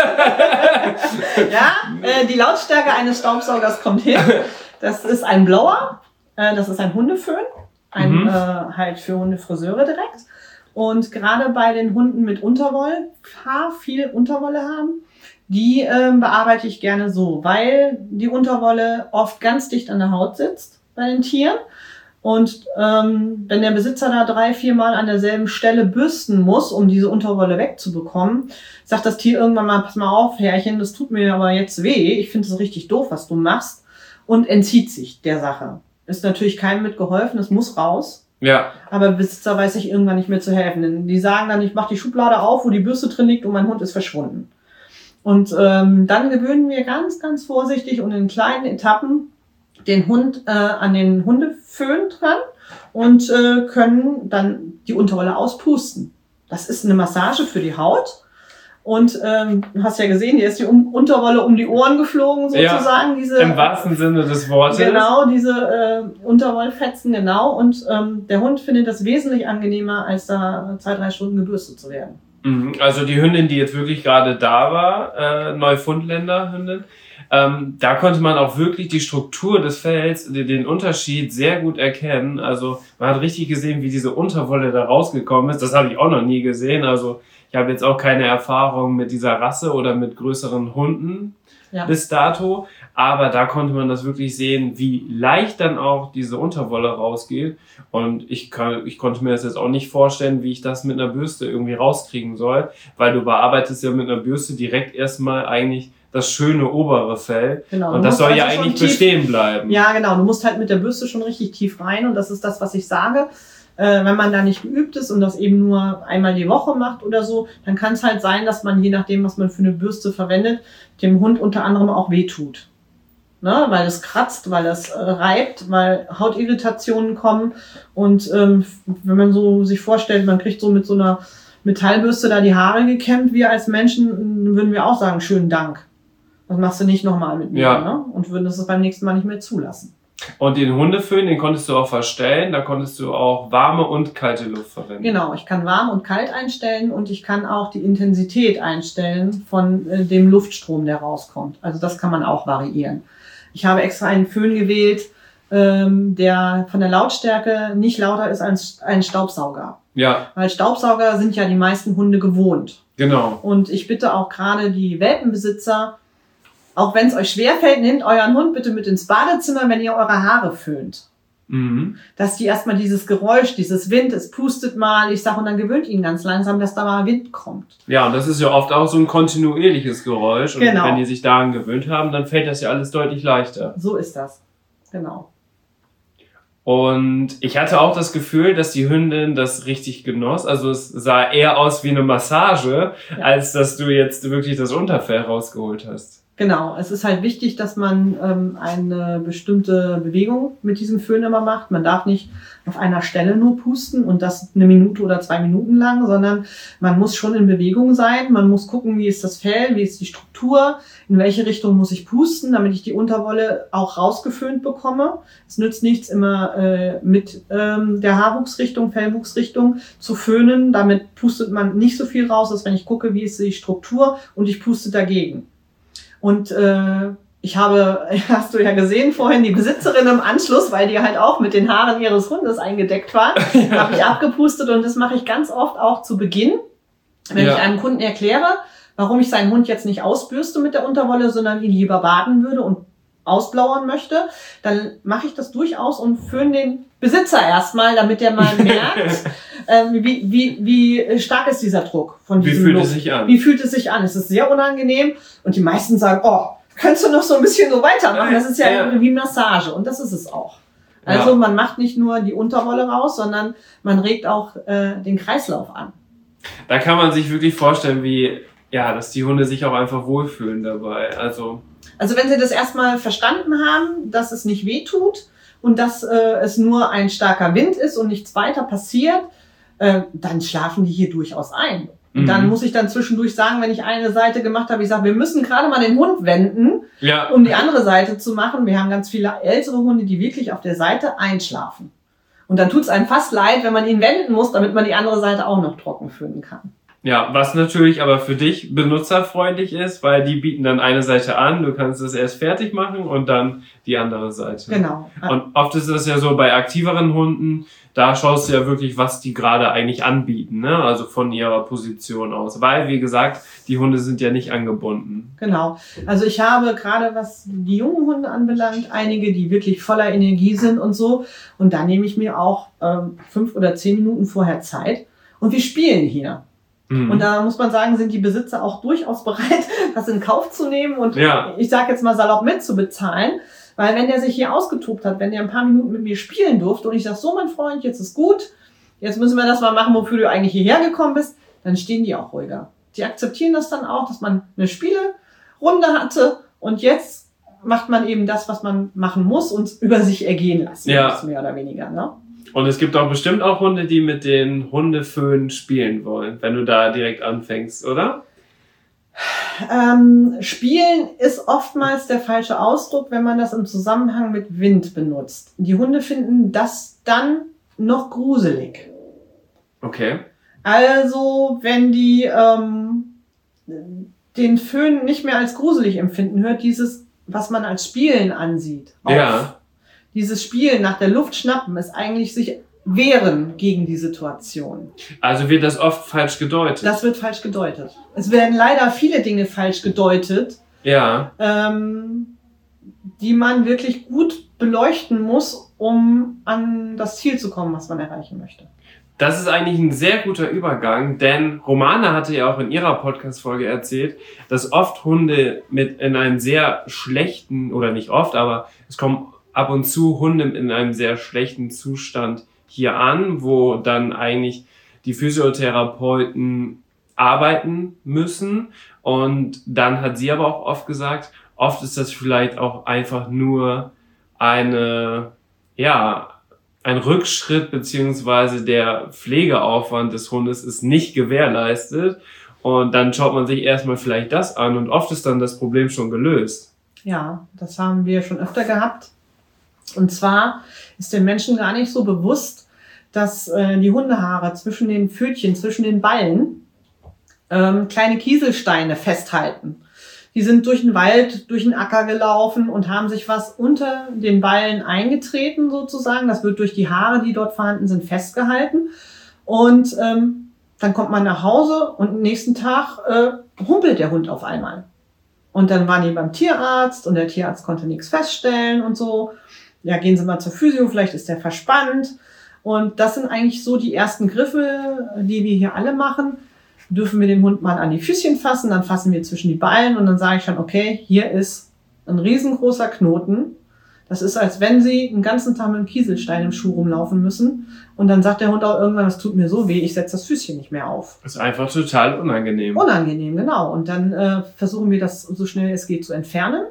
Ja, äh, die Lautstärke eines Staubsaugers kommt hin. Das ist ein Blower, äh, das ist ein Hundeföhn, ein mhm. äh, halt für Hundefriseure direkt. Und gerade bei den Hunden mit Unterwollhaar, viel Unterwolle haben, die äh, bearbeite ich gerne so, weil die Unterwolle oft ganz dicht an der Haut sitzt bei den Tieren. Und ähm, wenn der Besitzer da drei, vier Mal an derselben Stelle bürsten muss, um diese Unterwolle wegzubekommen, sagt das Tier irgendwann mal, pass mal auf, Herrchen, das tut mir aber jetzt weh, ich finde es richtig doof, was du machst, und entzieht sich der Sache. Ist natürlich keinem mitgeholfen, es muss raus. Ja. Aber Besitzer weiß sich irgendwann nicht mehr zu helfen. Denn die sagen dann, ich mache die Schublade auf, wo die Bürste drin liegt und mein Hund ist verschwunden. Und ähm, dann gewöhnen wir ganz, ganz vorsichtig und in kleinen Etappen den Hund äh, an den Hundeföhn dran und äh, können dann die Unterwolle auspusten. Das ist eine Massage für die Haut. Und ähm, du hast ja gesehen, hier ist die um Unterwolle um die Ohren geflogen, sozusagen. Ja, diese, im wahrsten Sinne des Wortes. Genau, diese äh, Unterwollfetzen, genau. Und ähm, der Hund findet das wesentlich angenehmer, als da zwei, drei Stunden gebürstet zu werden. Also die Hündin, die jetzt wirklich gerade da war, äh, Neufundländer Hündin, ähm, da konnte man auch wirklich die Struktur des Fells, den Unterschied sehr gut erkennen. Also man hat richtig gesehen, wie diese Unterwolle da rausgekommen ist. Das habe ich auch noch nie gesehen. Also ich habe jetzt auch keine Erfahrung mit dieser Rasse oder mit größeren Hunden ja. bis dato. Aber da konnte man das wirklich sehen, wie leicht dann auch diese Unterwolle rausgeht. Und ich, kann, ich konnte mir das jetzt auch nicht vorstellen, wie ich das mit einer Bürste irgendwie rauskriegen soll. Weil du bearbeitest ja mit einer Bürste direkt erstmal eigentlich das schöne obere Fell. Genau, und das soll ja eigentlich tief bestehen bleiben. Ja, genau. Du musst halt mit der Bürste schon richtig tief rein. Und das ist das, was ich sage. Äh, wenn man da nicht geübt ist und das eben nur einmal die Woche macht oder so, dann kann es halt sein, dass man, je nachdem, was man für eine Bürste verwendet, dem Hund unter anderem auch wehtut. Ne? Weil es kratzt, weil es äh, reibt, weil Hautirritationen kommen. Und ähm, wenn man so sich vorstellt, man kriegt so mit so einer Metallbürste da die Haare gekämmt, wir als Menschen, würden wir auch sagen, schönen Dank. Das machst du nicht nochmal mit mir, ja. ne? Und würden das beim nächsten Mal nicht mehr zulassen. Und den Hundeföhn, den konntest du auch verstellen, da konntest du auch warme und kalte Luft verwenden. Genau, ich kann warm und kalt einstellen und ich kann auch die Intensität einstellen von äh, dem Luftstrom, der rauskommt. Also das kann man auch variieren. Ich habe extra einen Föhn gewählt, ähm, der von der Lautstärke nicht lauter ist als ein Staubsauger. Ja. Weil Staubsauger sind ja die meisten Hunde gewohnt. Genau. Und ich bitte auch gerade die Welpenbesitzer, auch wenn es euch schwerfällt, nehmt euren Hund bitte mit ins Badezimmer, wenn ihr eure Haare föhnt. Mhm. Dass die erstmal dieses Geräusch, dieses Wind, es pustet mal, ich sag, und dann gewöhnt ihn ganz langsam, dass da mal Wind kommt. Ja, und das ist ja oft auch so ein kontinuierliches Geräusch. Und genau. wenn die sich daran gewöhnt haben, dann fällt das ja alles deutlich leichter. So ist das. Genau. Und ich hatte auch das Gefühl, dass die Hündin das richtig genoss. Also es sah eher aus wie eine Massage, ja. als dass du jetzt wirklich das Unterfell rausgeholt hast. Genau, es ist halt wichtig, dass man ähm, eine bestimmte Bewegung mit diesem Föhn immer macht. Man darf nicht auf einer Stelle nur pusten und das eine Minute oder zwei Minuten lang, sondern man muss schon in Bewegung sein. Man muss gucken, wie ist das Fell, wie ist die Struktur, in welche Richtung muss ich pusten, damit ich die Unterwolle auch rausgeföhnt bekomme. Es nützt nichts, immer äh, mit ähm, der Haarwuchsrichtung, Fellwuchsrichtung zu föhnen. Damit pustet man nicht so viel raus, als wenn ich gucke, wie ist die Struktur und ich puste dagegen. Und äh, ich habe, hast du ja gesehen vorhin, die Besitzerin im Anschluss, weil die halt auch mit den Haaren ihres Hundes eingedeckt war, ja. habe ich abgepustet und das mache ich ganz oft auch zu Beginn, wenn ja. ich einem Kunden erkläre, warum ich seinen Hund jetzt nicht ausbürste mit der Unterwolle, sondern ihn lieber baden würde und ausblauern möchte, dann mache ich das durchaus und föhne den Besitzer erstmal, damit der mal merkt, ähm, wie, wie, wie stark ist dieser Druck von diesem Wie fühlt Luft. es sich an? Wie fühlt es sich an? Es ist sehr unangenehm und die meisten sagen, oh, kannst du noch so ein bisschen so weitermachen? Das ist ja, ja. wie Massage und das ist es auch. Also ja. man macht nicht nur die Unterwolle raus, sondern man regt auch äh, den Kreislauf an. Da kann man sich wirklich vorstellen, wie, ja, dass die Hunde sich auch einfach wohlfühlen dabei. Also, also wenn sie das erstmal verstanden haben, dass es nicht weh tut und dass äh, es nur ein starker Wind ist und nichts weiter passiert, äh, dann schlafen die hier durchaus ein. Und mhm. dann muss ich dann zwischendurch sagen, wenn ich eine Seite gemacht habe, ich sage, wir müssen gerade mal den Hund wenden, ja. um die andere Seite zu machen. Wir haben ganz viele ältere Hunde, die wirklich auf der Seite einschlafen. Und dann tut es einem fast leid, wenn man ihn wenden muss, damit man die andere Seite auch noch trocken föhnen kann. Ja, was natürlich aber für dich benutzerfreundlich ist, weil die bieten dann eine Seite an, du kannst es erst fertig machen und dann die andere Seite. Genau. Und oft ist es ja so bei aktiveren Hunden, da schaust du ja wirklich, was die gerade eigentlich anbieten, ne? Also von ihrer Position aus. Weil, wie gesagt, die Hunde sind ja nicht angebunden. Genau. Also ich habe gerade, was die jungen Hunde anbelangt, einige, die wirklich voller Energie sind und so. Und da nehme ich mir auch ähm, fünf oder zehn Minuten vorher Zeit. Und wir spielen hier. Mhm. Und da muss man sagen, sind die Besitzer auch durchaus bereit, das in Kauf zu nehmen und ja. ich sage jetzt mal salopp mitzubezahlen. Weil wenn der sich hier ausgetobt hat, wenn der ein paar Minuten mit mir spielen durfte und ich sage, so mein Freund, jetzt ist gut, jetzt müssen wir das mal machen, wofür du eigentlich hierher gekommen bist, dann stehen die auch ruhiger. Die akzeptieren das dann auch, dass man eine Spielerunde hatte und jetzt macht man eben das, was man machen muss und über sich ergehen lassen ja. muss, mehr oder weniger. Ne? Und es gibt auch bestimmt auch Hunde, die mit den Hundeföhn spielen wollen, wenn du da direkt anfängst, oder? Ähm, spielen ist oftmals der falsche Ausdruck, wenn man das im Zusammenhang mit Wind benutzt. Die Hunde finden das dann noch gruselig. Okay. Also, wenn die ähm, den Föhn nicht mehr als gruselig empfinden, hört dieses was man als Spielen ansieht, auf. Ja. Dieses Spielen nach der Luft schnappen ist eigentlich sich wehren gegen die Situation. Also wird das oft falsch gedeutet. Das wird falsch gedeutet. Es werden leider viele Dinge falsch gedeutet, ja. ähm, die man wirklich gut beleuchten muss, um an das Ziel zu kommen, was man erreichen möchte. Das ist eigentlich ein sehr guter Übergang, denn Romane hatte ja auch in ihrer Podcast-Folge erzählt, dass oft Hunde mit in einem sehr schlechten, oder nicht oft, aber es kommen ab und zu Hunde in einem sehr schlechten Zustand hier an, wo dann eigentlich die Physiotherapeuten arbeiten müssen. Und dann hat sie aber auch oft gesagt, oft ist das vielleicht auch einfach nur eine, ja, ein Rückschritt, beziehungsweise der Pflegeaufwand des Hundes ist nicht gewährleistet. Und dann schaut man sich erstmal vielleicht das an und oft ist dann das Problem schon gelöst. Ja, das haben wir schon öfter gehabt. Und zwar ist den Menschen gar nicht so bewusst, dass äh, die Hundehaare zwischen den Pfötchen, zwischen den Ballen ähm, kleine Kieselsteine festhalten. Die sind durch den Wald, durch den Acker gelaufen und haben sich was unter den Ballen eingetreten sozusagen. Das wird durch die Haare, die dort vorhanden sind, festgehalten. Und ähm, dann kommt man nach Hause und am nächsten Tag äh, humpelt der Hund auf einmal. Und dann waren die beim Tierarzt und der Tierarzt konnte nichts feststellen und so. Ja, gehen Sie mal zur Physio, vielleicht ist der verspannt. Und das sind eigentlich so die ersten Griffe, die wir hier alle machen. Dürfen wir den Hund mal an die Füßchen fassen, dann fassen wir zwischen die Ballen und dann sage ich schon, okay, hier ist ein riesengroßer Knoten. Das ist, als wenn Sie den ganzen Tag mit einem Kieselstein im Schuh rumlaufen müssen. Und dann sagt der Hund auch irgendwann, das tut mir so weh, ich setze das Füßchen nicht mehr auf. Das ist einfach total unangenehm. Unangenehm, genau. Und dann äh, versuchen wir das so schnell es geht zu entfernen.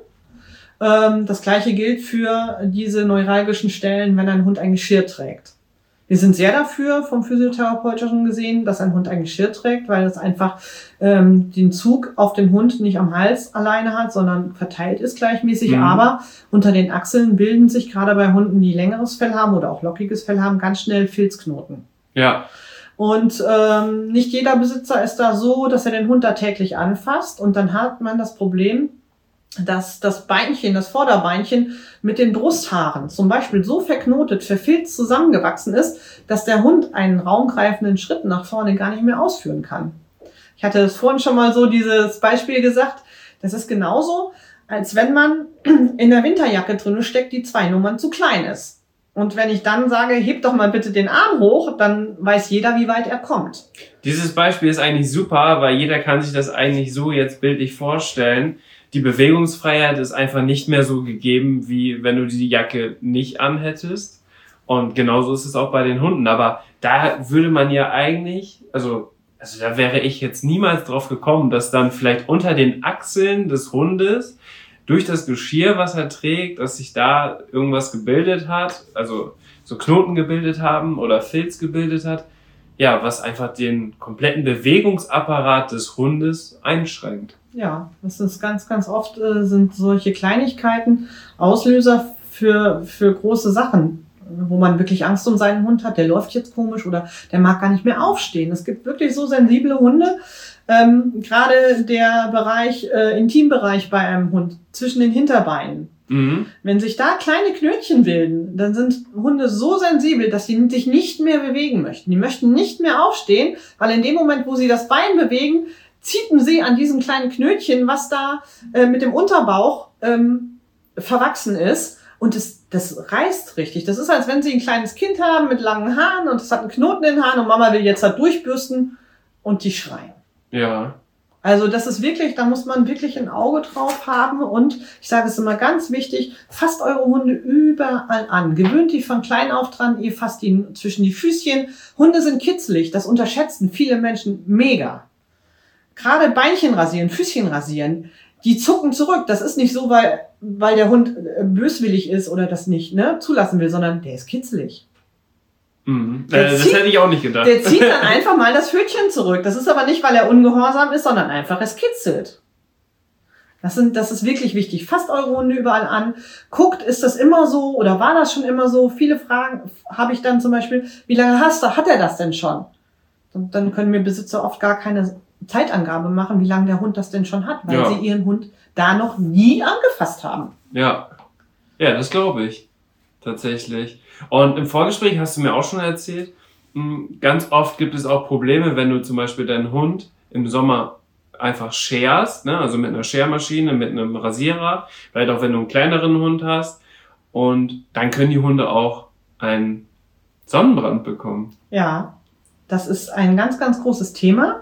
Ähm, das Gleiche gilt für diese neuralgischen Stellen, wenn ein Hund ein Geschirr trägt. Wir sind sehr dafür, vom Physiotherapeutischen gesehen, dass ein Hund ein Geschirr trägt, weil es einfach ähm, den Zug auf den Hund nicht am Hals alleine hat, sondern verteilt ist gleichmäßig. Mhm. Aber unter den Achseln bilden sich gerade bei Hunden, die längeres Fell haben oder auch lockiges Fell haben, ganz schnell Filzknoten. Ja. Und ähm, nicht jeder Besitzer ist da so, dass er den Hund da täglich anfasst. Und dann hat man das Problem, dass das Beinchen, das Vorderbeinchen mit den Brusthaaren zum Beispiel so verknotet, verfilzt zusammengewachsen ist, dass der Hund einen raumgreifenden Schritt nach vorne gar nicht mehr ausführen kann. Ich hatte es vorhin schon mal so dieses Beispiel gesagt, das ist genauso, als wenn man in der Winterjacke drin steckt, die zwei Nummern zu klein ist. Und wenn ich dann sage, heb doch mal bitte den Arm hoch, dann weiß jeder, wie weit er kommt. Dieses Beispiel ist eigentlich super, weil jeder kann sich das eigentlich so jetzt bildlich vorstellen. Die Bewegungsfreiheit ist einfach nicht mehr so gegeben, wie wenn du die Jacke nicht anhättest. Und genauso ist es auch bei den Hunden. Aber da würde man ja eigentlich, also, also da wäre ich jetzt niemals drauf gekommen, dass dann vielleicht unter den Achseln des Hundes durch das Geschirr, was er trägt, dass sich da irgendwas gebildet hat, also so Knoten gebildet haben oder Filz gebildet hat, ja, was einfach den kompletten Bewegungsapparat des Hundes einschränkt. Ja, das ist ganz, ganz oft äh, sind solche Kleinigkeiten Auslöser für, für große Sachen, wo man wirklich Angst um seinen Hund hat. Der läuft jetzt komisch oder der mag gar nicht mehr aufstehen. Es gibt wirklich so sensible Hunde. Ähm, gerade der Bereich, äh, Intimbereich bei einem Hund zwischen den Hinterbeinen. Mhm. Wenn sich da kleine Knötchen bilden, dann sind Hunde so sensibel, dass sie sich nicht mehr bewegen möchten. Die möchten nicht mehr aufstehen, weil in dem Moment, wo sie das Bein bewegen, ziehen sie an diesem kleinen Knötchen, was da äh, mit dem Unterbauch ähm, verwachsen ist. Und das, das reißt richtig. Das ist, als wenn sie ein kleines Kind haben mit langen Haaren und es hat einen Knoten in den Haaren und Mama will jetzt da durchbürsten und die schreien. Ja. Also das ist wirklich, da muss man wirklich ein Auge drauf haben und ich sage es immer ganz wichtig, fasst eure Hunde überall an. Gewöhnt die von klein auf dran, ihr fasst ihn zwischen die Füßchen. Hunde sind kitzelig, das unterschätzen viele Menschen mega. Gerade Beinchen rasieren, Füßchen rasieren, die zucken zurück. Das ist nicht so, weil, weil der Hund böswillig ist oder das nicht ne, zulassen will, sondern der ist kitzelig. Mhm. Äh, das zieht, hätte ich auch nicht gedacht. Der zieht dann einfach mal das Pfötchen zurück. Das ist aber nicht, weil er ungehorsam ist, sondern einfach, es kitzelt. Das, sind, das ist wirklich wichtig. Fasst eure Hunde überall an. Guckt, ist das immer so oder war das schon immer so? Viele Fragen habe ich dann zum Beispiel, wie lange hast du, hat er das denn schon? Und dann können mir Besitzer oft gar keine Zeitangabe machen, wie lange der Hund das denn schon hat, weil Ja. sie ihren Hund da noch nie angefasst haben. Ja, ja, das glaube ich tatsächlich. Und im Vorgespräch hast du mir auch schon erzählt, mh, ganz oft gibt es auch Probleme, wenn du zum Beispiel deinen Hund im Sommer einfach scherst, ne? Also mit einer Schermaschine, mit einem Rasierer, vielleicht auch wenn du einen kleineren Hund hast. Und dann können die Hunde auch einen Sonnenbrand bekommen. Ja, das ist ein ganz, ganz großes Thema.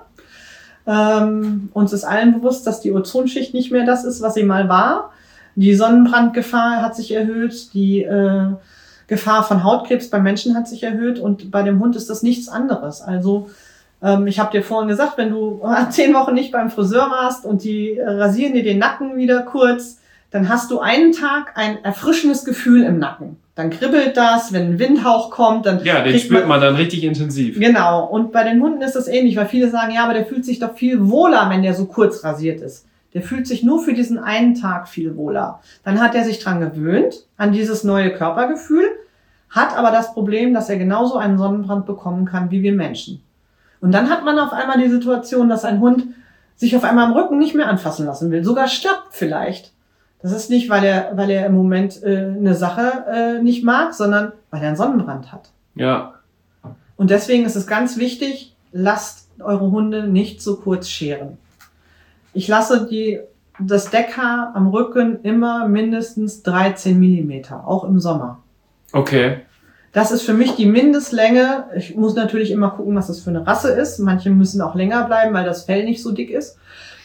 Ähm, uns ist allen bewusst, dass die Ozonschicht nicht mehr das ist, was sie mal war. Die Sonnenbrandgefahr hat sich erhöht, die äh, Gefahr von Hautkrebs beim Menschen hat sich erhöht und bei dem Hund ist das nichts anderes. Also ähm, ich habe dir vorhin gesagt, wenn du zehn Wochen nicht beim Friseur warst und die äh, rasieren dir den Nacken wieder kurz, dann hast du einen Tag ein erfrischendes Gefühl im Nacken. Dann kribbelt das, wenn ein Windhauch kommt, dann Ja, den kriegt spürt man dann richtig intensiv. Genau. Und bei den Hunden ist das ähnlich, weil viele sagen, ja, aber der fühlt sich doch viel wohler, wenn der so kurz rasiert ist. Der fühlt sich nur für diesen einen Tag viel wohler. Dann hat er sich dran gewöhnt, an dieses neue Körpergefühl, hat aber das Problem, dass er genauso einen Sonnenbrand bekommen kann wie wir Menschen. Und dann hat man auf einmal die Situation, dass ein Hund sich auf einmal am Rücken nicht mehr anfassen lassen will, sogar stirbt vielleicht. Das ist nicht, weil er, weil er im Moment äh, eine Sache äh, nicht mag, sondern weil er einen Sonnenbrand hat. Ja, Und deswegen ist es ganz wichtig, lasst eure Hunde nicht so kurz scheren. Ich lasse die, das Deckhaar am Rücken immer mindestens dreizehn Millimeter, auch im Sommer. okay. Das ist für mich die Mindestlänge. Ich muss natürlich immer gucken, was das für eine Rasse ist. Manche müssen auch länger bleiben, weil das Fell nicht so dick ist.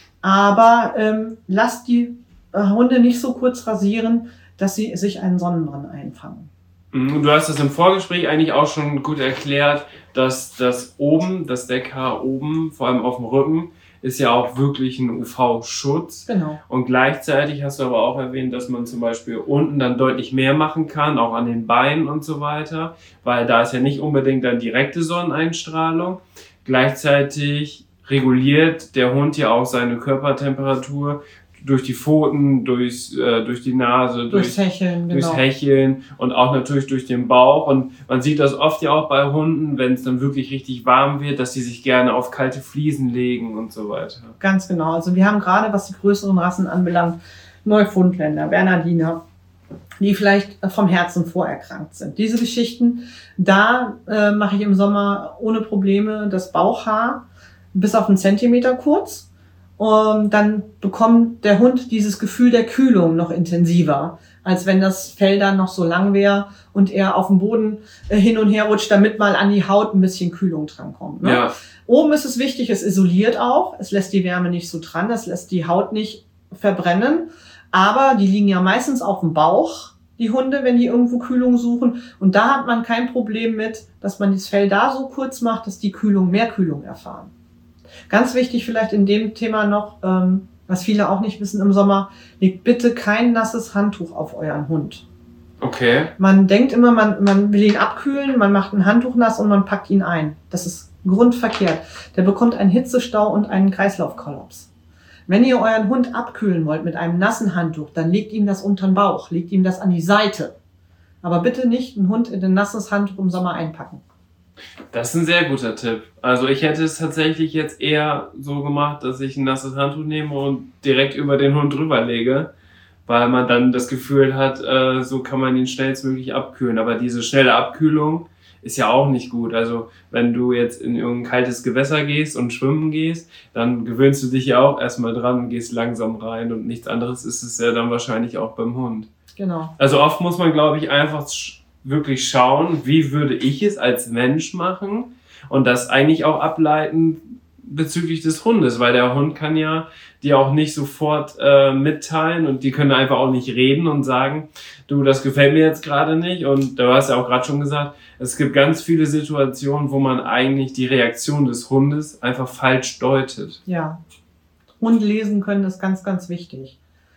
Aber ähm, lasst die Hunde nicht so kurz rasieren, dass sie sich einen Sonnenbrand einfangen. Du hast das im Vorgespräch eigentlich auch schon gut erklärt, dass das oben, das Deckhaar oben, vor allem auf dem Rücken, ist ja auch wirklich ein U V-Schutz. Genau. Und gleichzeitig hast du aber auch erwähnt, dass man zum Beispiel unten dann deutlich mehr machen kann, auch an den Beinen und so weiter, weil da ist ja nicht unbedingt dann direkte Sonneneinstrahlung. Gleichzeitig reguliert der Hund ja auch seine Körpertemperatur durch die Pfoten, durchs, äh, durch die Nase, Durchs durch, Hecheln, genau. durchs Hecheln und auch natürlich durch den Bauch. Und man sieht das oft ja auch bei Hunden, wenn es dann wirklich richtig warm wird, dass sie sich gerne auf kalte Fliesen legen und so weiter. Ganz genau. Also wir haben gerade, was die größeren Rassen anbelangt, Neufundländer, Bernardiner, die vielleicht vom Herzen vorerkrankt sind. Diese Geschichten, da äh, mache ich im Sommer ohne Probleme das Bauchhaar bis auf einen Zentimeter kurz. Und dann bekommt der Hund dieses Gefühl der Kühlung noch intensiver, als wenn das Fell dann noch so lang wäre und er auf dem Boden äh, hin und her rutscht, damit mal an die Haut ein bisschen Kühlung drankommt. Ne? Ja. Oben ist es wichtig, es isoliert auch, es lässt die Wärme nicht so dran, es lässt die Haut nicht verbrennen, aber die liegen ja meistens auf dem Bauch, die Hunde, wenn die irgendwo Kühlung suchen. Und da hat man kein Problem mit, dass man das Fell da so kurz macht, dass die Kühlung mehr Kühlung erfahren. Ganz wichtig vielleicht in dem Thema noch, ähm, was viele auch nicht wissen im Sommer, legt bitte kein nasses Handtuch auf euren Hund. Okay. Man denkt immer, man, man will ihn abkühlen, man macht ein Handtuch nass und man packt ihn ein. Das ist grundverkehrt. Der bekommt einen Hitzestau und einen Kreislaufkollaps. Wenn ihr euren Hund abkühlen wollt mit einem nassen Handtuch, dann legt ihm das unter den Bauch, legt ihm das an die Seite. Aber bitte nicht einen Hund in ein nasses Handtuch im Sommer einpacken. Das ist ein sehr guter Tipp. Also ich hätte es tatsächlich jetzt eher so gemacht, dass ich ein nasses Handtuch nehme und direkt über den Hund drüber lege, weil man dann das Gefühl hat, äh, so kann man ihn schnellstmöglich abkühlen. Aber diese schnelle Abkühlung ist ja auch nicht gut. Also wenn du jetzt in irgendein kaltes Gewässer gehst und schwimmen gehst, dann gewöhnst du dich ja auch erstmal dran und gehst langsam rein und nichts anderes ist es ja dann wahrscheinlich auch beim Hund. Genau. Also oft muss man, glaube ich, einfach wirklich schauen, wie würde ich es als Mensch machen und das eigentlich auch ableiten bezüglich des Hundes, weil der Hund kann ja dir auch nicht sofort äh, mitteilen und die können einfach auch nicht reden und sagen, du, das gefällt mir jetzt gerade nicht. Und du hast ja auch gerade schon gesagt, es gibt ganz viele Situationen, wo man eigentlich die Reaktion des Hundes einfach falsch deutet. Ja. Hund lesen können ist ganz, ganz wichtig.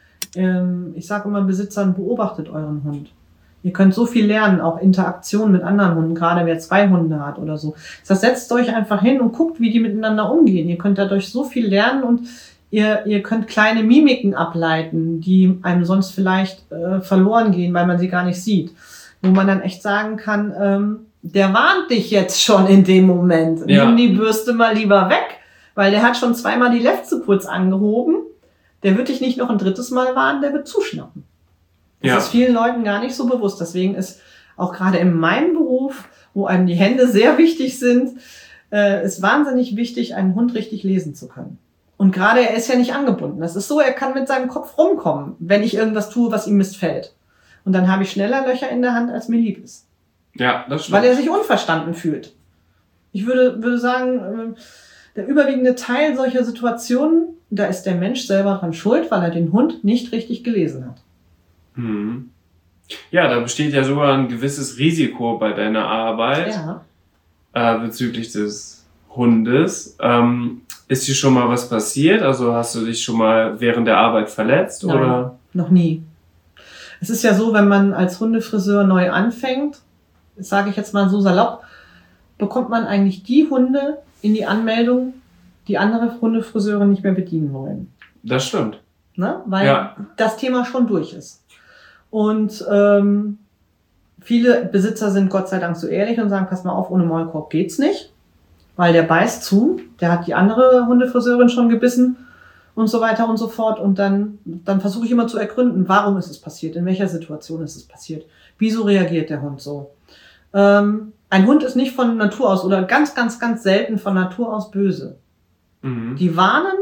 Ähm, ich sage immer Besitzern, beobachtet euren Hund. Ihr könnt so viel lernen, auch Interaktion mit anderen Hunden, gerade wer zwei Hunde hat oder so. Das setzt euch einfach hin und guckt, wie die miteinander umgehen. Ihr könnt dadurch so viel lernen und ihr, ihr könnt kleine Mimiken ableiten, die einem sonst vielleicht äh, verloren gehen, weil man sie gar nicht sieht. Wo man dann echt sagen kann, ähm, der warnt dich jetzt schon in dem Moment. Ja. Nimm die Bürste mal lieber weg, Weil der hat schon zweimal die Left zu kurz angehoben. Der wird dich nicht noch ein drittes Mal warnen, der wird zuschnappen. Das Ja. ist vielen Leuten gar nicht so bewusst. Deswegen ist auch gerade in meinem Beruf, wo einem die Hände sehr wichtig sind, äh, ist wahnsinnig wichtig, einen Hund richtig lesen zu können. Und gerade er ist ja nicht angebunden. Das ist so, er kann mit seinem Kopf rumkommen, wenn ich irgendwas tue, was ihm missfällt. Und dann habe ich schneller Löcher in der Hand, als mir lieb ist. Ja, das stimmt. Weil er sich unverstanden fühlt. Ich würde, würde sagen, äh, der überwiegende Teil solcher Situationen, da ist der Mensch selber dran schuld, weil er den Hund nicht richtig gelesen hat. Hm. Ja, da besteht ja sogar ein gewisses Risiko bei deiner Arbeit Ja. äh, bezüglich des Hundes. Ähm, ist dir schon mal was passiert? Also hast du dich schon mal während der Arbeit verletzt? Nein, Oder? noch nie. Es ist ja so, wenn man als Hundefriseur neu anfängt, sage ich jetzt mal so salopp, bekommt man eigentlich die Hunde in die Anmeldung, die andere Hundefriseure nicht mehr bedienen wollen. Das stimmt. Ne? Weil Ja. das Thema schon durch ist. Und ähm, viele Besitzer sind Gott sei Dank so ehrlich und sagen, pass mal auf, ohne Maulkorb geht's nicht. Weil der beißt zu, der hat die andere Hundefriseurin schon gebissen und so weiter und so fort. Und dann, dann versuche ich immer zu ergründen, warum ist es passiert, in welcher Situation ist es passiert, wieso reagiert der Hund so. Ähm, ein Hund ist nicht von Natur aus oder ganz, ganz, ganz selten von Natur aus böse. Mhm. Die warnen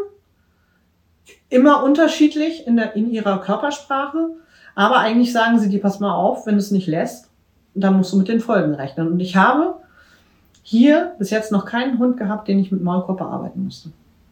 immer unterschiedlich in, der, in ihrer Körpersprache, aber eigentlich sagen sie dir, pass mal auf, wenn du es nicht lässt, dann musst du mit den Folgen rechnen. Und ich habe hier bis jetzt noch keinen Hund gehabt, den ich mit Maulkorb bearbeiten musste.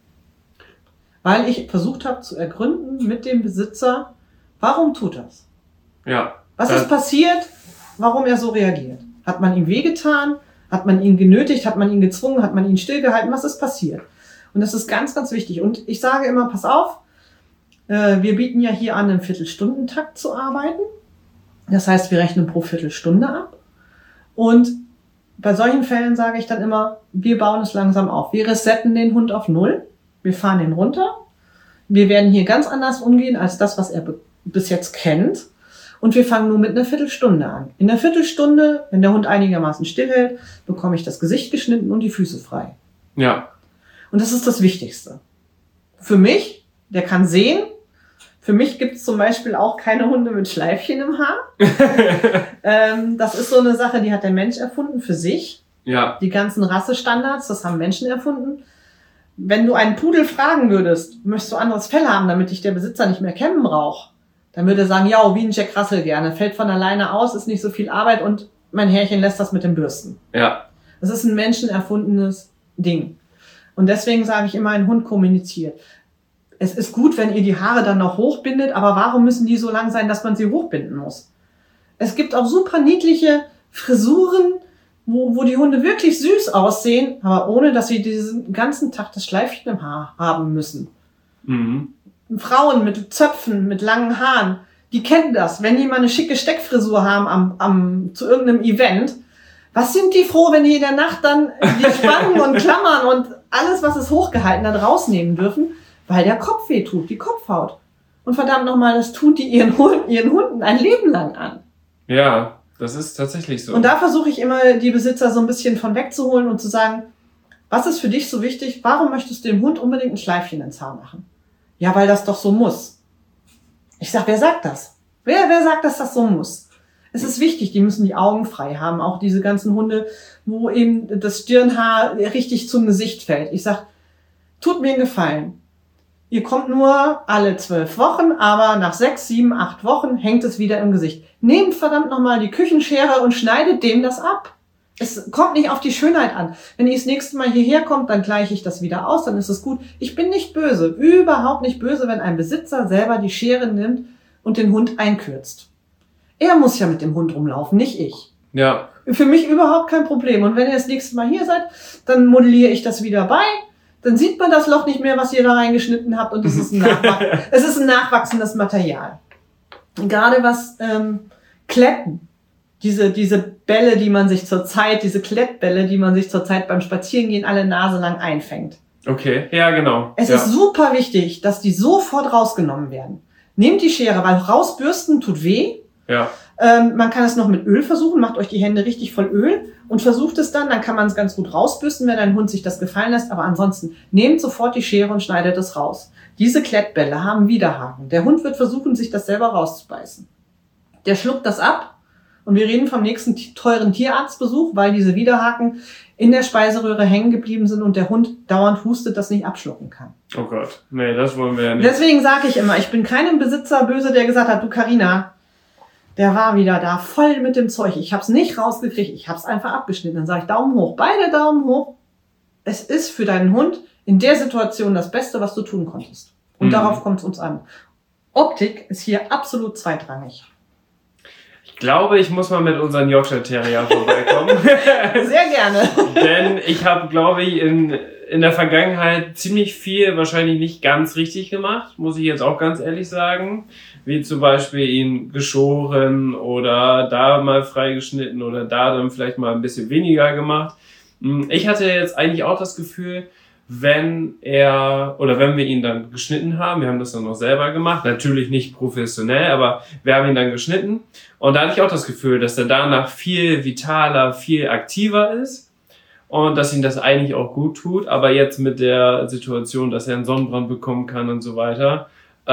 Weil ich versucht habe zu ergründen mit dem Besitzer, warum tut das? Ja. Was Äh, ist passiert? Warum er so reagiert? Hat man ihm wehgetan? Hat man ihn genötigt? Hat man ihn gezwungen? Hat man ihn stillgehalten? Was ist passiert? Und das ist ganz, ganz wichtig. Und ich sage immer, pass auf, äh, wir bieten ja hier an, im Viertelstundentakt zu arbeiten. Das heißt, wir rechnen pro Viertelstunde ab. Und bei solchen Fällen sage ich dann immer, wir bauen es langsam auf. Wir resetten den Hund auf Null. Wir fahren ihn runter. Wir werden hier ganz anders umgehen als das, was er be- bis jetzt kennt. Und wir fangen nur mit einer Viertelstunde an. In der Viertelstunde, wenn der Hund einigermaßen stillhält, bekomme ich das Gesicht geschnitten und die Füße frei. Ja. Und das ist das Wichtigste. Für mich, der kann sehen. Für mich gibt es zum Beispiel auch keine Hunde mit Schleifchen im Haar. ähm, das ist so eine Sache, die hat der Mensch erfunden für sich. Ja. Die ganzen Rassestandards, das haben Menschen erfunden. Wenn du einen Pudel fragen würdest, möchtest du anderes Fell haben, damit dich der Besitzer nicht mehr kämmen braucht, dann würde er sagen, ja, wie ein Jack Russell gerne. Fällt von alleine aus, ist nicht so viel Arbeit und mein Herrchen lässt das mit dem Bürsten. Ja. Das ist ein menschenerfundenes Ding. Und deswegen sage ich immer, ein Hund kommuniziert. Es ist gut, wenn ihr die Haare dann noch hochbindet, aber warum müssen die so lang sein, dass man sie hochbinden muss? Es gibt auch super niedliche Frisuren, wo, wo die Hunde wirklich süß aussehen, aber ohne, dass sie diesen ganzen Tag das Schleifchen im Haar haben müssen. Mhm. Frauen mit Zöpfen, mit langen Haaren, die kennen das. Wenn die mal eine schicke Steckfrisur haben am, am, zu irgendeinem Event, was sind die froh, wenn die in der Nacht dann die Spangen und Klammern und alles, was ist hochgehalten, dann rausnehmen dürfen, weil der Kopf weh tut, die Kopfhaut. Und verdammt nochmal, das tut die ihren Hunden, ihren Hunden ein Leben lang an. Ja, das ist tatsächlich so. Und da versuche ich immer, die Besitzer so ein bisschen von wegzuholen und zu sagen, was ist für dich so wichtig? Warum möchtest du dem Hund unbedingt ein Schleifchen ins Haar machen? Ja, weil das doch so muss. Ich sag, wer sagt das? Wer, wer sagt, dass das so muss? Es ist wichtig, die müssen die Augen frei haben. Auch diese ganzen Hunde, wo eben das Stirnhaar richtig zum Gesicht fällt. Ich sag, tut mir einen Gefallen. Ihr kommt nur alle zwölf Wochen, aber nach sechs, sieben, acht Wochen hängt es wieder im Gesicht. Nehmt verdammt nochmal die Küchenschere und schneidet dem das ab. Es kommt nicht auf die Schönheit an. Wenn ihr das nächste Mal hierher kommt, dann gleiche ich das wieder aus, dann ist es gut. Ich bin nicht böse, überhaupt nicht böse, wenn ein Besitzer selber die Schere nimmt und den Hund einkürzt. Er muss ja mit dem Hund rumlaufen, nicht ich. Ja. Für mich überhaupt kein Problem. Und wenn ihr das nächste Mal hier seid, dann modelliere ich das wieder bei. Dann sieht man das Loch nicht mehr, was ihr da reingeschnitten habt. Und es ist ein, Nachwach- es ist ein nachwachsendes Material. Und gerade was ähm, Kletten, diese, diese Bälle, die man sich zurzeit, diese Klettbälle, die man sich zurzeit beim Spazierengehen alle Nase lang einfängt. Okay, ja, genau. Es ja. ist super wichtig, dass die sofort rausgenommen werden. Nehmt die Schere, weil rausbürsten tut weh. Ja. Ähm, man kann es noch mit Öl versuchen, macht euch die Hände richtig voll Öl und versucht es dann, dann kann man es ganz gut rausbürsten, wenn dein Hund sich das gefallen lässt. Aber ansonsten, nehmt sofort die Schere und schneidet es raus. Diese Klettbälle haben Widerhaken. Der Hund wird versuchen, sich das selber rauszubeißen. Der schluckt das ab und wir reden vom nächsten teuren Tierarztbesuch, weil diese Widerhaken in der Speiseröhre hängen geblieben sind und der Hund dauernd hustet, das nicht abschlucken kann. Oh Gott, nee, das wollen wir ja nicht. Deswegen sage ich immer, ich bin keinem Besitzer böse, der gesagt hat, du Carina, der war wieder da, voll mit dem Zeug. Ich habe es nicht rausgekriegt, ich habe es einfach abgeschnitten. Dann sage ich Daumen hoch, beide Daumen hoch. Es ist für deinen Hund in der Situation das Beste, was du tun konntest. Und mhm. darauf kommt es uns an. Optik ist hier absolut zweitrangig. Ich glaube, ich muss mal mit unseren Yorkshire Terrier vorbeikommen. Sehr gerne. Denn ich habe, glaube ich, in, in der Vergangenheit ziemlich viel wahrscheinlich nicht ganz richtig gemacht, muss ich jetzt auch ganz ehrlich sagen. Wie zum Beispiel ihn geschoren oder da mal freigeschnitten oder da dann vielleicht mal ein bisschen weniger gemacht. Ich hatte jetzt eigentlich auch das Gefühl, wenn er oder wenn wir ihn dann geschnitten haben, wir haben das dann noch selber gemacht, natürlich nicht professionell, aber wir haben ihn dann geschnitten und da hatte ich auch das Gefühl, dass er danach viel vitaler, viel aktiver ist und dass ihm das eigentlich auch gut tut, aber jetzt mit der Situation, dass er einen Sonnenbrand bekommen kann und so weiter,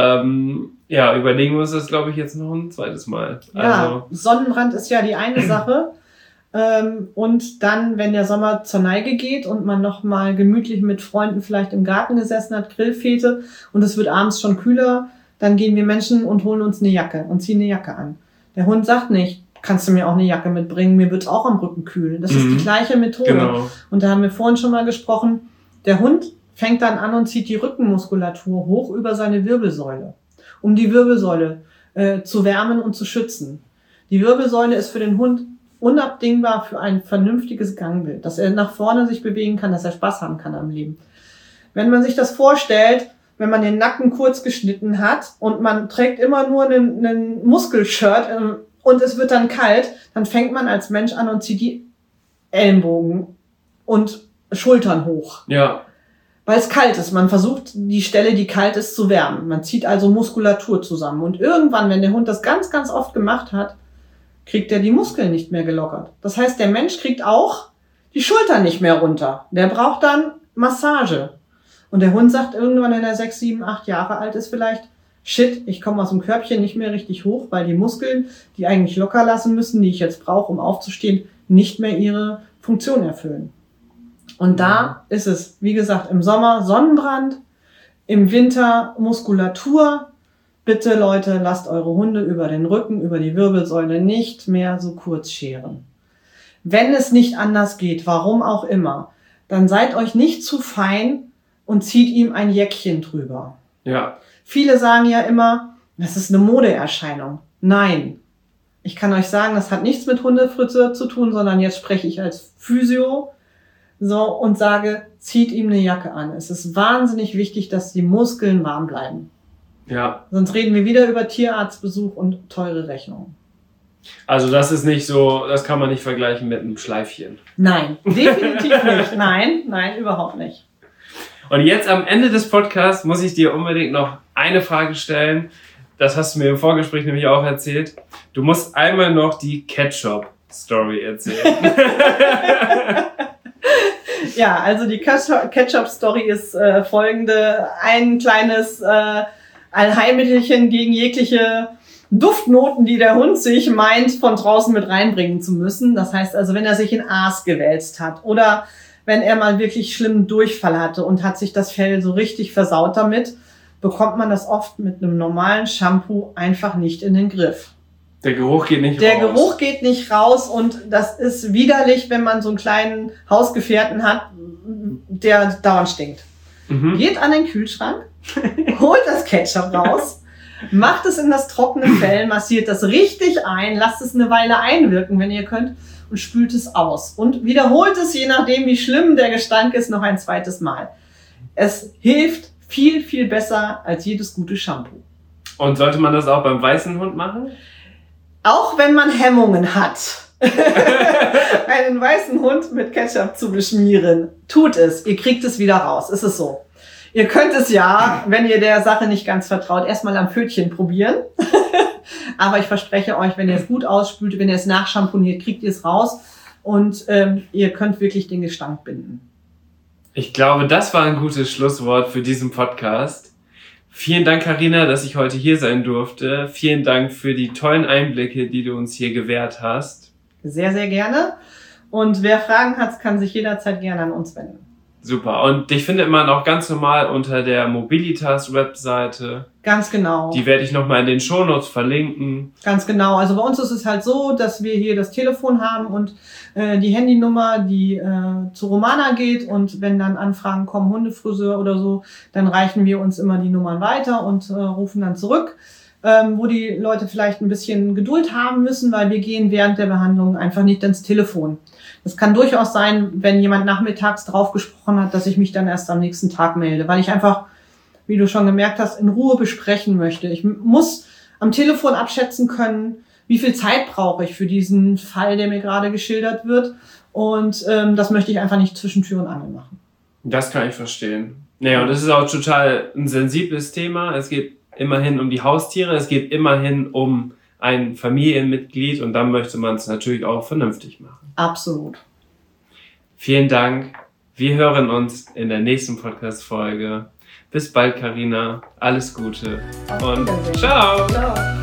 ähm, ja, überlegen wir uns das, glaube ich, jetzt noch ein zweites Mal. Ja, also, Sonnenbrand ist ja die eine Sache. Ähm, und dann, wenn der Sommer zur Neige geht und man noch mal gemütlich mit Freunden vielleicht im Garten gesessen hat, Grillfete und es wird abends schon kühler, dann gehen wir Menschen und holen uns eine Jacke und ziehen eine Jacke an. Der Hund sagt nicht, kannst du mir auch eine Jacke mitbringen, mir wird's auch am Rücken kühl. Das ist mhm. die gleiche Methode. Genau. Und da haben wir vorhin schon mal gesprochen, der Hund fängt dann an und zieht die Rückenmuskulatur hoch über seine Wirbelsäule, um die Wirbelsäule äh, zu wärmen und zu schützen. Die Wirbelsäule ist für den Hund unabdingbar für ein vernünftiges Gangbild, dass er nach vorne sich bewegen kann, dass er Spaß haben kann am Leben. Wenn man sich das vorstellt, wenn man den Nacken kurz geschnitten hat und man trägt immer nur einen, einen Muskelshirt ähm, und es wird dann kalt, dann fängt man als Mensch an und zieht die Ellenbogen und Schultern hoch. Ja. Weil es kalt ist. Man versucht, die Stelle, die kalt ist, zu wärmen. Man zieht also Muskulatur zusammen. Und irgendwann, wenn der Hund das ganz, ganz oft gemacht hat, kriegt er die Muskeln nicht mehr gelockert. Das heißt, der Mensch kriegt auch die Schultern nicht mehr runter. Der braucht dann Massage. Und der Hund sagt irgendwann, wenn er sechs, sieben, acht Jahre alt ist vielleicht, shit, ich komme aus dem Körbchen nicht mehr richtig hoch, weil die Muskeln, die eigentlich locker lassen müssen, die ich jetzt brauche, um aufzustehen, nicht mehr ihre Funktion erfüllen. Und da ist es, wie gesagt, im Sommer Sonnenbrand, im Winter Muskulatur. Bitte, Leute, lasst eure Hunde über den Rücken, über die Wirbelsäule nicht mehr so kurz scheren. Wenn es nicht anders geht, warum auch immer, dann seid euch nicht zu fein und zieht ihm ein Jäckchen drüber. Ja. Viele sagen ja immer, das ist eine Modeerscheinung. Nein. Ich kann euch sagen, das hat nichts mit Hundefriseur zu tun, sondern jetzt spreche ich als Physio so und sage, zieht ihm eine Jacke an. Es ist wahnsinnig wichtig, dass die Muskeln warm bleiben. Ja. Sonst reden wir wieder über Tierarztbesuch und teure Rechnungen. Also das ist nicht so, das kann man nicht vergleichen mit einem Schleifchen. Nein, definitiv nicht. Nein, nein, überhaupt nicht. Und jetzt am Ende des Podcasts muss ich dir unbedingt noch eine Frage stellen. Das hast du mir im Vorgespräch nämlich auch erzählt. Du musst einmal noch die Ketchup-Story erzählen. Ja, also die Ketchup-Story ist äh, folgende. Ein kleines äh, Allheilmittelchen gegen jegliche Duftnoten, die der Hund sich meint, von draußen mit reinbringen zu müssen. Das heißt also, wenn er sich in Aas gewälzt hat oder wenn er mal wirklich schlimmen Durchfall hatte und hat sich das Fell so richtig versaut damit, bekommt man das oft mit einem normalen Shampoo einfach nicht in den Griff. Der Geruch geht nicht Der raus. Der Geruch geht nicht raus und das ist widerlich, wenn man so einen kleinen Hausgefährten hat, der dauernd stinkt. Mhm. Geht an den Kühlschrank, holt das Ketchup raus, macht es in das trockene Fell, massiert das richtig ein, lasst es eine Weile einwirken, wenn ihr könnt, und spült es aus. Und wiederholt es, je nachdem wie schlimm der Gestank ist, noch ein zweites Mal. Es hilft viel, viel besser als jedes gute Shampoo. Und sollte man das auch beim weißen Hund machen? Auch wenn man Hemmungen hat, einen weißen Hund mit Ketchup zu beschmieren, tut es. Ihr kriegt es wieder raus. Ist es so. Ihr könnt es ja, wenn ihr der Sache nicht ganz vertraut, erstmal am Pfötchen probieren. Aber ich verspreche euch, wenn ihr es gut ausspült, wenn ihr es nachschamponiert, kriegt ihr es raus und ähm, ihr könnt wirklich den Gestank binden. Ich glaube, das war ein gutes Schlusswort für diesen Podcast. Vielen Dank, Carina, dass ich heute hier sein durfte. Vielen Dank für die tollen Einblicke, die du uns hier gewährt hast. Sehr, sehr gerne. Und wer Fragen hat, kann sich jederzeit gerne an uns wenden. Super. Und dich findet man auch ganz normal unter der Mobilitas-Webseite. Ganz genau. Die werde ich nochmal in den Shownotes verlinken. Ganz genau. Also bei uns ist es halt so, dass wir hier das Telefon haben und äh, die Handynummer, die äh, zu Romana geht. Und wenn dann Anfragen kommen, Hundefriseur oder so, dann reichen wir uns immer die Nummern weiter und äh, rufen dann zurück. Ähm, wo die Leute vielleicht ein bisschen Geduld haben müssen, weil wir gehen während der Behandlung einfach nicht ins Telefon. Es kann durchaus sein, wenn jemand nachmittags drauf gesprochen hat, dass ich mich dann erst am nächsten Tag melde, weil ich einfach, wie du schon gemerkt hast, in Ruhe besprechen möchte. Ich muss am Telefon abschätzen können, wie viel Zeit brauche ich für diesen Fall, der mir gerade geschildert wird. Und ähm, das möchte ich einfach nicht zwischen Tür und Angel machen. Das kann ich verstehen. Naja, und das ist auch total ein sensibles Thema. Es geht immerhin um die Haustiere, es geht immerhin um ein Familienmitglied und dann möchte man es natürlich auch vernünftig machen. Absolut. Vielen Dank. Wir hören uns in der nächsten Podcast-Folge. Bis bald, Carina. Alles Gute und ciao. Ciao.